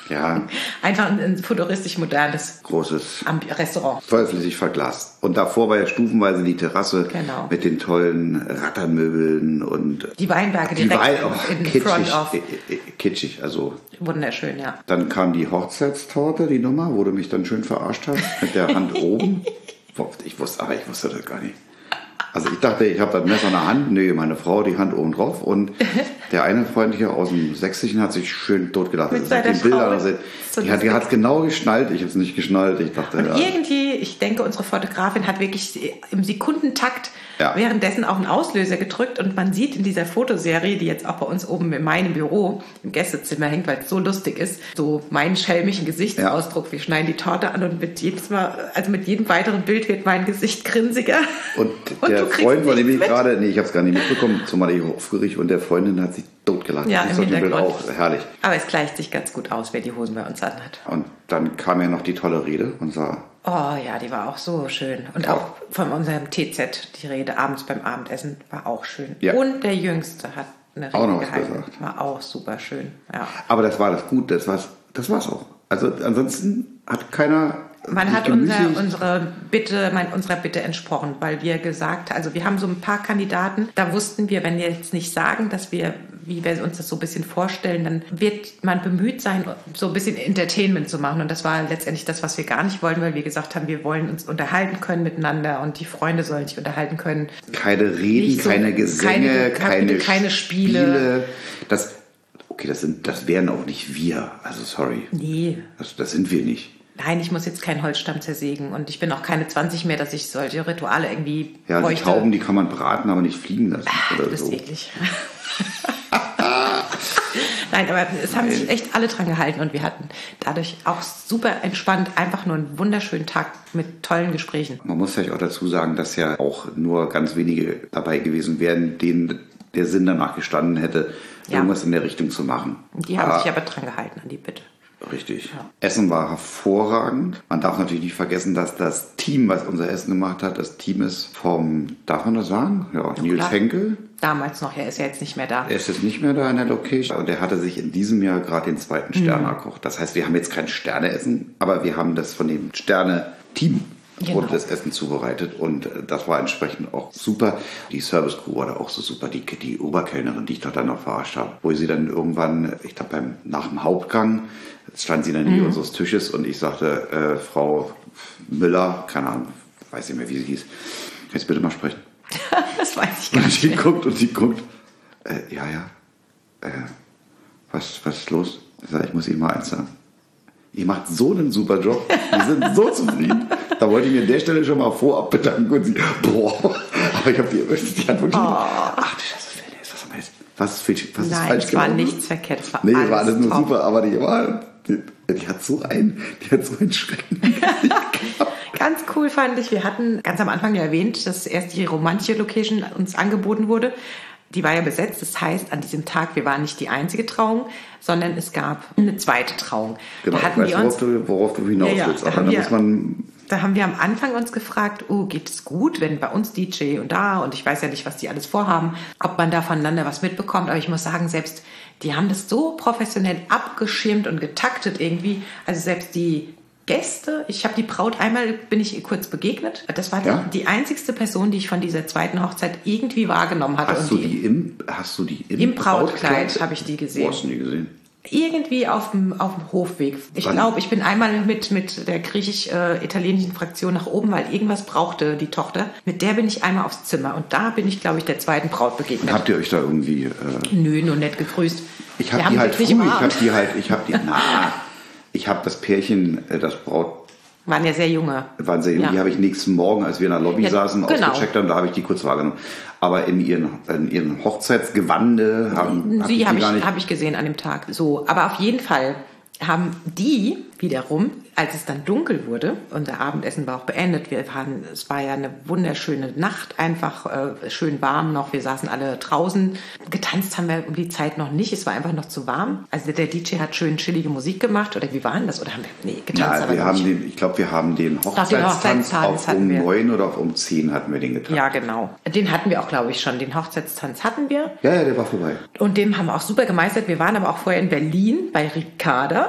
Ja. Einfach ein futuristisch modernes großes Restaurant. Vollflüssig verglast. Und davor war ja stufenweise die Terrasse mit den tollen Rattermöbeln und die Weinberge direkt in kitschig, Front of. Kitschig, also. Wunderschön, ja. Dann kam die Hochzeitstorte, die Nummer, wo du mich dann schön verarscht hast, mit der Hand oben. Ich wusste das gar nicht. Also ich dachte, ich habe das Messer in der Hand. Nee, meine Frau, die Hand oben drauf. Und der eine Freundliche aus dem Sächsischen hat sich schön totgelacht. Mit seiner Frau. Die hat genau geschnallt. Ich habe es nicht geschnallt. Ich dachte, und irgendwie, ich denke, unsere Fotografin hat wirklich im Sekundentakt währenddessen auch einen Auslöser gedrückt. Und man sieht in dieser Fotoserie, die jetzt auch bei uns oben in meinem Büro im Gästezimmer hängt, weil es so lustig ist, so meinen schelmischen Gesichtsausdruck. Wir schneiden die Torte an und mit jedem weiteren Bild wird mein Gesicht grinsiger. Und der Freund war nämlich gerade, ich habe es gar nicht mitbekommen, zumal ich aufgeregt, und der Freundin hat sich totgelacht. Ja, im Hintergrund. Auch herrlich. Aber es gleicht sich ganz gut aus, wer die Hosen bei uns anhat. Und dann kam ja noch die tolle Rede und sah. Oh ja, die war auch so schön. Und auch von unserem TZ, die Rede abends beim Abendessen, war auch schön. Ja. Und der Jüngste hat eine Rede auch noch gehalten. Was gesagt. War auch super schön. Ja. Aber das war das gut, das war's auch. Also ansonsten hat keiner. Man hat unserer Bitte entsprochen, weil wir wir haben so ein paar Kandidaten, da wussten wir, wenn wir jetzt nicht sagen, wie wir uns das so ein bisschen vorstellen, dann wird man bemüht sein, so ein bisschen Entertainment zu machen. Und das war letztendlich das, was wir gar nicht wollten, weil wir gesagt haben, wir wollen uns unterhalten können miteinander und die Freunde sollen sich unterhalten können. Keine Reden, keine Gesänge, keine Spiele. Das wären auch nicht wir. Also sorry. Nee. Das sind wir nicht. Nein, ich muss jetzt keinen Holzstamm zersägen und ich bin auch keine 20 mehr, dass ich solche Rituale irgendwie bräuchte. Die Tauben, die kann man braten, aber nicht fliegen lassen. Das ist eklig. Nein, aber es haben sich echt alle dran gehalten und wir hatten dadurch auch super entspannt einfach nur einen wunderschönen Tag mit tollen Gesprächen. Man muss vielleicht auch dazu sagen, dass ja auch nur ganz wenige dabei gewesen wären, denen der Sinn danach gestanden hätte, irgendwas in der Richtung zu machen. Die haben sich aber dran gehalten an die Bitte. Richtig. Ja. Essen war hervorragend. Man darf natürlich nicht vergessen, dass das Team, was unser Essen gemacht hat, das Team ist darf man das sagen? Ja, Nils Henkel. Damals noch, er ist ja jetzt nicht mehr da. Er ist jetzt nicht mehr da in der Location. Und er hatte sich in diesem Jahr gerade den 2. Stern erkocht. Das heißt, wir haben jetzt kein Sterneessen, aber wir haben das von dem Sterne-Team und das Essen zubereitet und das war entsprechend auch super. Die Service-Crew war da auch so super, die Oberkellnerin, die ich dort dann noch verarscht habe, wo sie dann irgendwann, ich glaube nach dem Hauptgang, stand sie in der Nähe unseres Tisches und ich sagte, Frau Müller, keine Ahnung, weiß nicht mehr, wie sie hieß, jetzt bitte mal sprechen. Das weiß ich gar nicht. Und sie guckt, was ist los? Ich sage, ich muss Ihnen mal eins sagen. Ihr macht so einen super Job. Wir sind so zufrieden. Da wollte ich mir an der Stelle schon mal vorab bedanken. Und sie, aber ich habe die Antwort. Ach, das ist Phil, was ist falsch gelaufen? Nein, es war nichts verkehrt. Nee, war alles nur super, aber die hat so einen Schrecken. Ganz cool fand ich, wir hatten ganz am Anfang ja erwähnt, dass erst die romantische Location uns angeboten wurde. Die war ja besetzt, das heißt, an diesem Tag, wir waren nicht die einzige Trauung, sondern es gab eine zweite Trauung. Genau, worauf du hinaus willst. Da haben wir am Anfang uns gefragt, geht es gut, wenn bei uns DJ und ich weiß ja nicht, was die alles vorhaben, ob man da voneinander was mitbekommt, aber ich muss sagen, selbst die haben das so professionell abgeschirmt und getaktet irgendwie, also selbst die Gäste, ich habe die Braut bin ich ihr kurz begegnet. Das war die einzigste Person, die ich von dieser zweiten Hochzeit irgendwie wahrgenommen hatte. Hast du die im Brautkleid habe ich die gesehen. Wo hast du die gesehen? Irgendwie auf dem Hofweg. Ich glaube, ich bin einmal mit der griechisch-italienischen Fraktion nach oben, weil irgendwas brauchte die Tochter. Mit der bin ich einmal aufs Zimmer und da bin ich, glaube ich, der zweiten Braut begegnet. Und habt ihr euch da irgendwie... Nö, nur nett gegrüßt. Ich habe das Pärchen, das Braut... Waren ja sehr junge. Die habe ich nächsten Morgen, als wir in der Lobby saßen, ausgecheckt haben, da habe ich die kurz wahrgenommen. Aber in ihren Hochzeitsgewande habe ich gesehen an dem Tag. So, aber auf jeden Fall haben die wiederum, als es dann dunkel wurde, unser Abendessen war auch beendet, es war ja eine wunderschöne Nacht, einfach schön warm noch, wir saßen alle draußen, getanzt haben wir um die Zeit noch nicht, es war einfach noch zu warm. Also der DJ hat schön chillige Musik gemacht, oder wie war denn das? Oder haben wir, getanzt? Ja, wir haben den Hochzeitstanz um 9 oder um 10 hatten wir den getanzt. Ja, genau. Den hatten wir auch, glaube ich, schon. Den Hochzeitstanz hatten wir. Ja, der war vorbei. Und den haben wir auch super gemeistert. Wir waren aber auch vorher in Berlin bei Ricarda.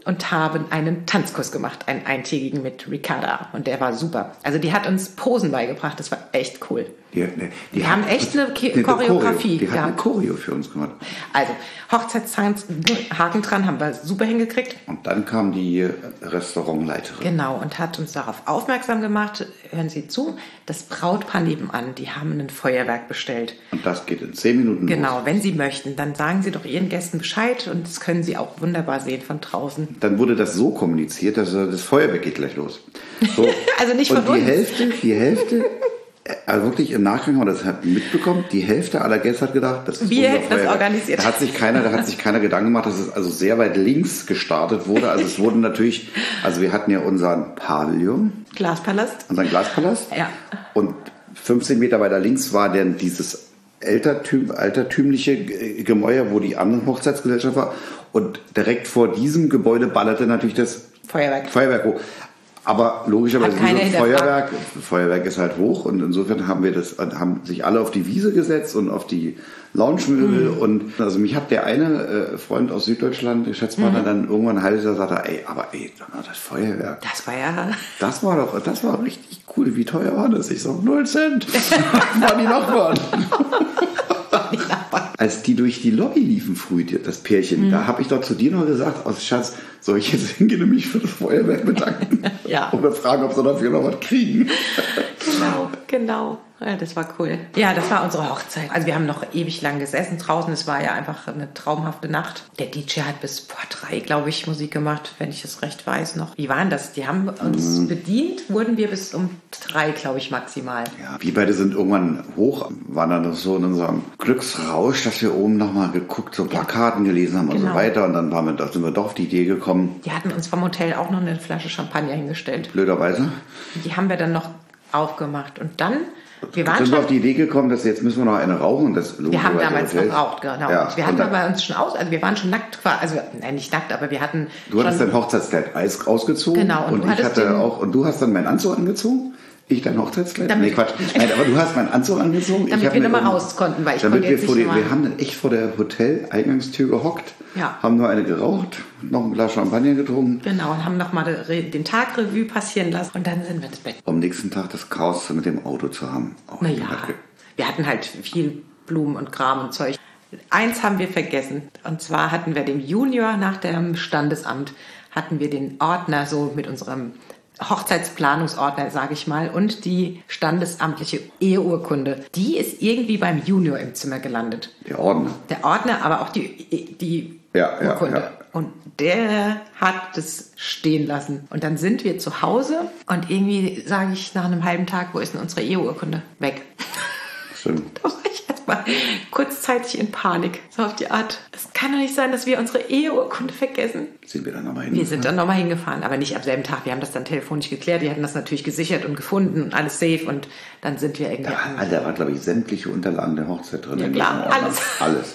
und haben einen Tanzkurs gemacht, einen eintägigen mit Ricarda. Und der war super. Also die hat uns Posen beigebracht. Das war echt cool. Die haben echt eine Choreografie. Die hat eine Choreo für uns gemacht. Also Hochzeitstanz, Haken dran, haben wir super hingekriegt. Und dann kam die Restaurantleiterin. Genau, und hat uns darauf aufmerksam gemacht, hören Sie zu, das Brautpaar nebenan, die haben ein Feuerwerk bestellt. Und das geht in 10 Minuten Genau, los. wenn Sie möchten, dann sagen Sie doch Ihren Gästen Bescheid und das können Sie auch wunderbar sehen von draußen. Dann wurde das so kommuniziert, dass das Feuerwerk geht gleich los. So. Also nicht von und die uns. Die Hälfte, also wirklich im Nachgang haben wir das mitbekommen, die Hälfte aller Gäste hat gedacht, das ist wir unser hätten das Feuerwerk. organisiert. Da hat sich keiner Gedanken gemacht, dass es also sehr weit links gestartet wurde. Also es wurden natürlich, also wir hatten ja unseren Pavillon. Glaspalast. Unseren Glaspalast. Ja. Und 15 Meter weiter links war dann dieses altertümliche Gemäuer, wo die andere Hochzeitsgesellschaft war. Und direkt vor diesem Gebäude ballerte natürlich das Feuerwerk hoch. Aber logischerweise Feuerwerk ist halt hoch und insofern haben sich alle auf die Wiese gesetzt und auf die Lounge-Möbel und also mich hat der eine Freund aus Süddeutschland, der Geschäftspartner, dann irgendwann ein halbes Jahr sagte, das Feuerwerk. Das war richtig cool. Wie teuer war das? Ich so, 0 Cent. Waren die Nachbarn. Als die durch die Lobby liefen früh, das Pärchen, da habe ich doch zu dir noch gesagt, aus Schatz, soll ich jetzt hingehen und mich für das Feuerwerk bedanken? Ja. Oder fragen, ob sie dafür noch was kriegen? Genau. Ja, das war cool. Ja, das war unsere Hochzeit. Also wir haben noch ewig lang gesessen draußen. Es war ja einfach eine traumhafte Nacht. Der DJ hat bis vor 3, glaube ich, Musik gemacht, wenn ich es recht weiß noch. Wie waren das? Die haben uns bedient, wurden wir bis um 3, glaube ich, maximal. Ja, wir beide sind irgendwann hoch, waren dann so in unserem Glücksrausch, dass wir oben nochmal geguckt, so Plakaten gelesen haben und so weiter. Und dann sind wir doch auf die Idee gekommen. Die hatten uns vom Hotel auch noch eine Flasche Champagner hingestellt. Blöderweise. Die haben wir dann noch aufgemacht. Und dann... Wir auf die Idee gekommen, dass jetzt müssen wir noch eine rauchen. Wir haben damals geraucht, genau. Ja, wir hatten aber uns schon also wir waren schon nackt, also nein, nicht nackt, aber wir hatten. Du hattest dein Hochzeitskleid ausgezogen. Genau. Und ich hatte und du hast dann meinen Anzug angezogen. Ich dein Hochzeitskleid? Nee, Quatsch. Nein, aber du hast meinen Anzug angezogen. Damit wir nochmal raus konnten, weil ich konnte jetzt nicht mehr. Wir haben dann echt vor der Hotel-Eingangstür gehockt, haben nur eine geraucht, noch ein Glas Champagner getrunken. Genau, und haben nochmal den Tag Revue passieren lassen und dann sind wir ins Bett. Am nächsten Tag das Chaos mit dem Auto zu haben. Wir hatten halt viel Blumen und Kram und Zeug. Eins haben wir vergessen, und zwar hatten wir dem Junior nach dem Standesamt, hatten wir den Ordner so mit unserem Hochzeitsplanungsordner, sage ich mal, und die standesamtliche Eheurkunde. Die ist irgendwie beim Junior im Zimmer gelandet. Der Ordner, aber auch die Urkunde. Ja. Und der hat das stehen lassen. Und dann sind wir zu Hause und irgendwie sage ich nach einem halben Tag, wo ist denn unsere Eheurkunde? Weg. Stimmt. Da war ich erstmal kurzzeitig in Panik. So auf die Art, es kann doch nicht sein, dass wir unsere Eheurkunde vergessen. Sind wir dann nochmal hingefahren? Wir sind dann nochmal hingefahren, aber nicht am selben Tag. Wir haben das dann telefonisch geklärt. Die hatten das natürlich gesichert und gefunden und alles safe. Und dann sind wir irgendwie... Da waren, glaube ich, sämtliche Unterlagen der Hochzeit drin. Ja klar, alles.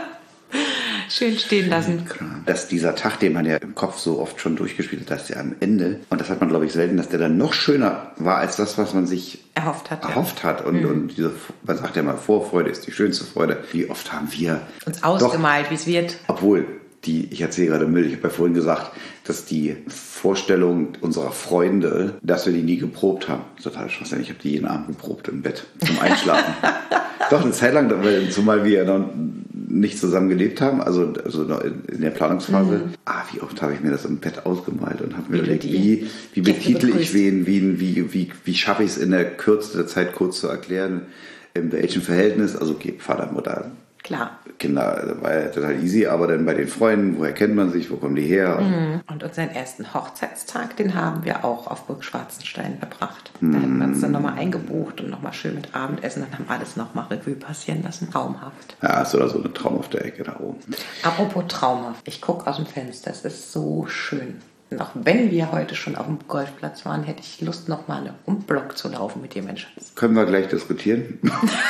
Schön stehen lassen. Dass dieser Tag, den man ja im Kopf so oft schon durchgespielt hat, dass der am Ende, und das hat man, glaube ich, selten, dass der dann noch schöner war als das, was man sich erhofft hat. Und diese, man sagt ja mal, Vorfreude ist die schönste Freude. Wie oft haben wir uns ausgemalt, wie es wird? Obwohl, ich erzähle gerade Müll, ich habe ja vorhin gesagt, dass die Vorstellung unserer Freunde, dass wir die nie geprobt haben, total schwachsinnig. Ich habe die jeden Abend geprobt im Bett zum Einschlafen. Doch, eine Zeit lang, zumal wir noch nicht zusammen gelebt haben, also in der Planungsphase. Wie oft habe ich mir das im Bett ausgemalt und habe mir überlegt, wie betitel ich wen, wie schaffe ich es in der Kürze der Zeit kurz zu erklären, in welchem Verhältnis, also Vater, Mutter, klar. Kinder, war ja total easy, aber dann bei den Freunden, woher kennt man sich, wo kommen die her? Und unseren ersten Hochzeitstag, den haben wir auch auf Burg Schwarzenstein verbracht. Da hatten wir uns dann nochmal eingebucht und nochmal schön mit Abendessen und haben alles nochmal Revue passieren lassen. Traumhaft. Ja, ist oder so eine traumhafte Ecke da oben. Apropos traumhaft, ich gucke aus dem Fenster, es ist so schön. Und auch wenn wir heute schon auf dem Golfplatz waren, hätte ich Lust, nochmal um Block zu laufen mit dir, Mensch. Können wir gleich diskutieren?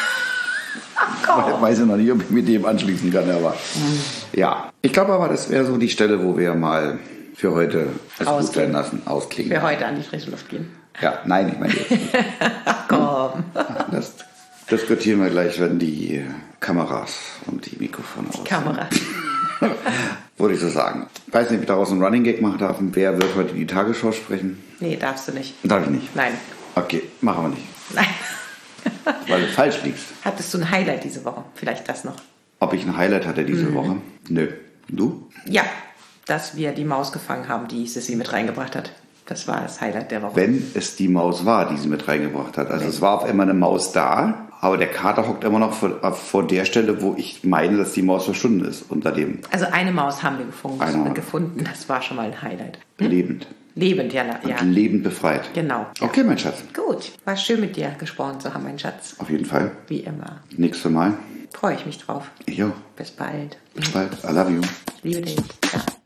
Ich weiß ja noch nicht, ob ich mit dem anschließen kann, aber ja. Ich glaube aber, das wäre so die Stelle, wo wir mal für heute gut sein lassen, ausklingen. Für heute an die frische Luft gehen. Ja, nein, ich meine jetzt nicht. Komm. Das diskutieren wir gleich, wenn die Kameras und die Mikrofone aus. Kameras. Würde ich so sagen. Ich weiß nicht, ob ich daraus einen Running Gag machen darf. Wer wird heute die Tagesschau sprechen? Nee, darfst du nicht. Darf ich nicht? Nein. Okay, machen wir nicht. Nein. Weil du falsch liegst. Hattest du ein Highlight diese Woche? Vielleicht das noch. Ob ich ein Highlight hatte diese Woche? Nö. Du? Ja, dass wir die Maus gefangen haben, die Sissi mit reingebracht hat. Das war das Highlight der Woche. Wenn es die Maus war, die sie mit reingebracht hat. Also es war auf einmal eine Maus da, aber der Kater hockt immer noch vor der Stelle, wo ich meine, dass die Maus verschwunden ist, unter dem. Also eine Maus haben wir gefunden. Das war schon mal ein Highlight. Lebend. Lebend, ja. Und lebend befreit. Genau. Okay, mein Schatz. Gut, war schön mit dir gesprochen zu haben, mein Schatz. Auf jeden Fall. Wie immer. Nächstes Mal. Freue ich mich drauf. Ich auch. Bis bald. Bis bald. I love you. Liebe dich. Ja.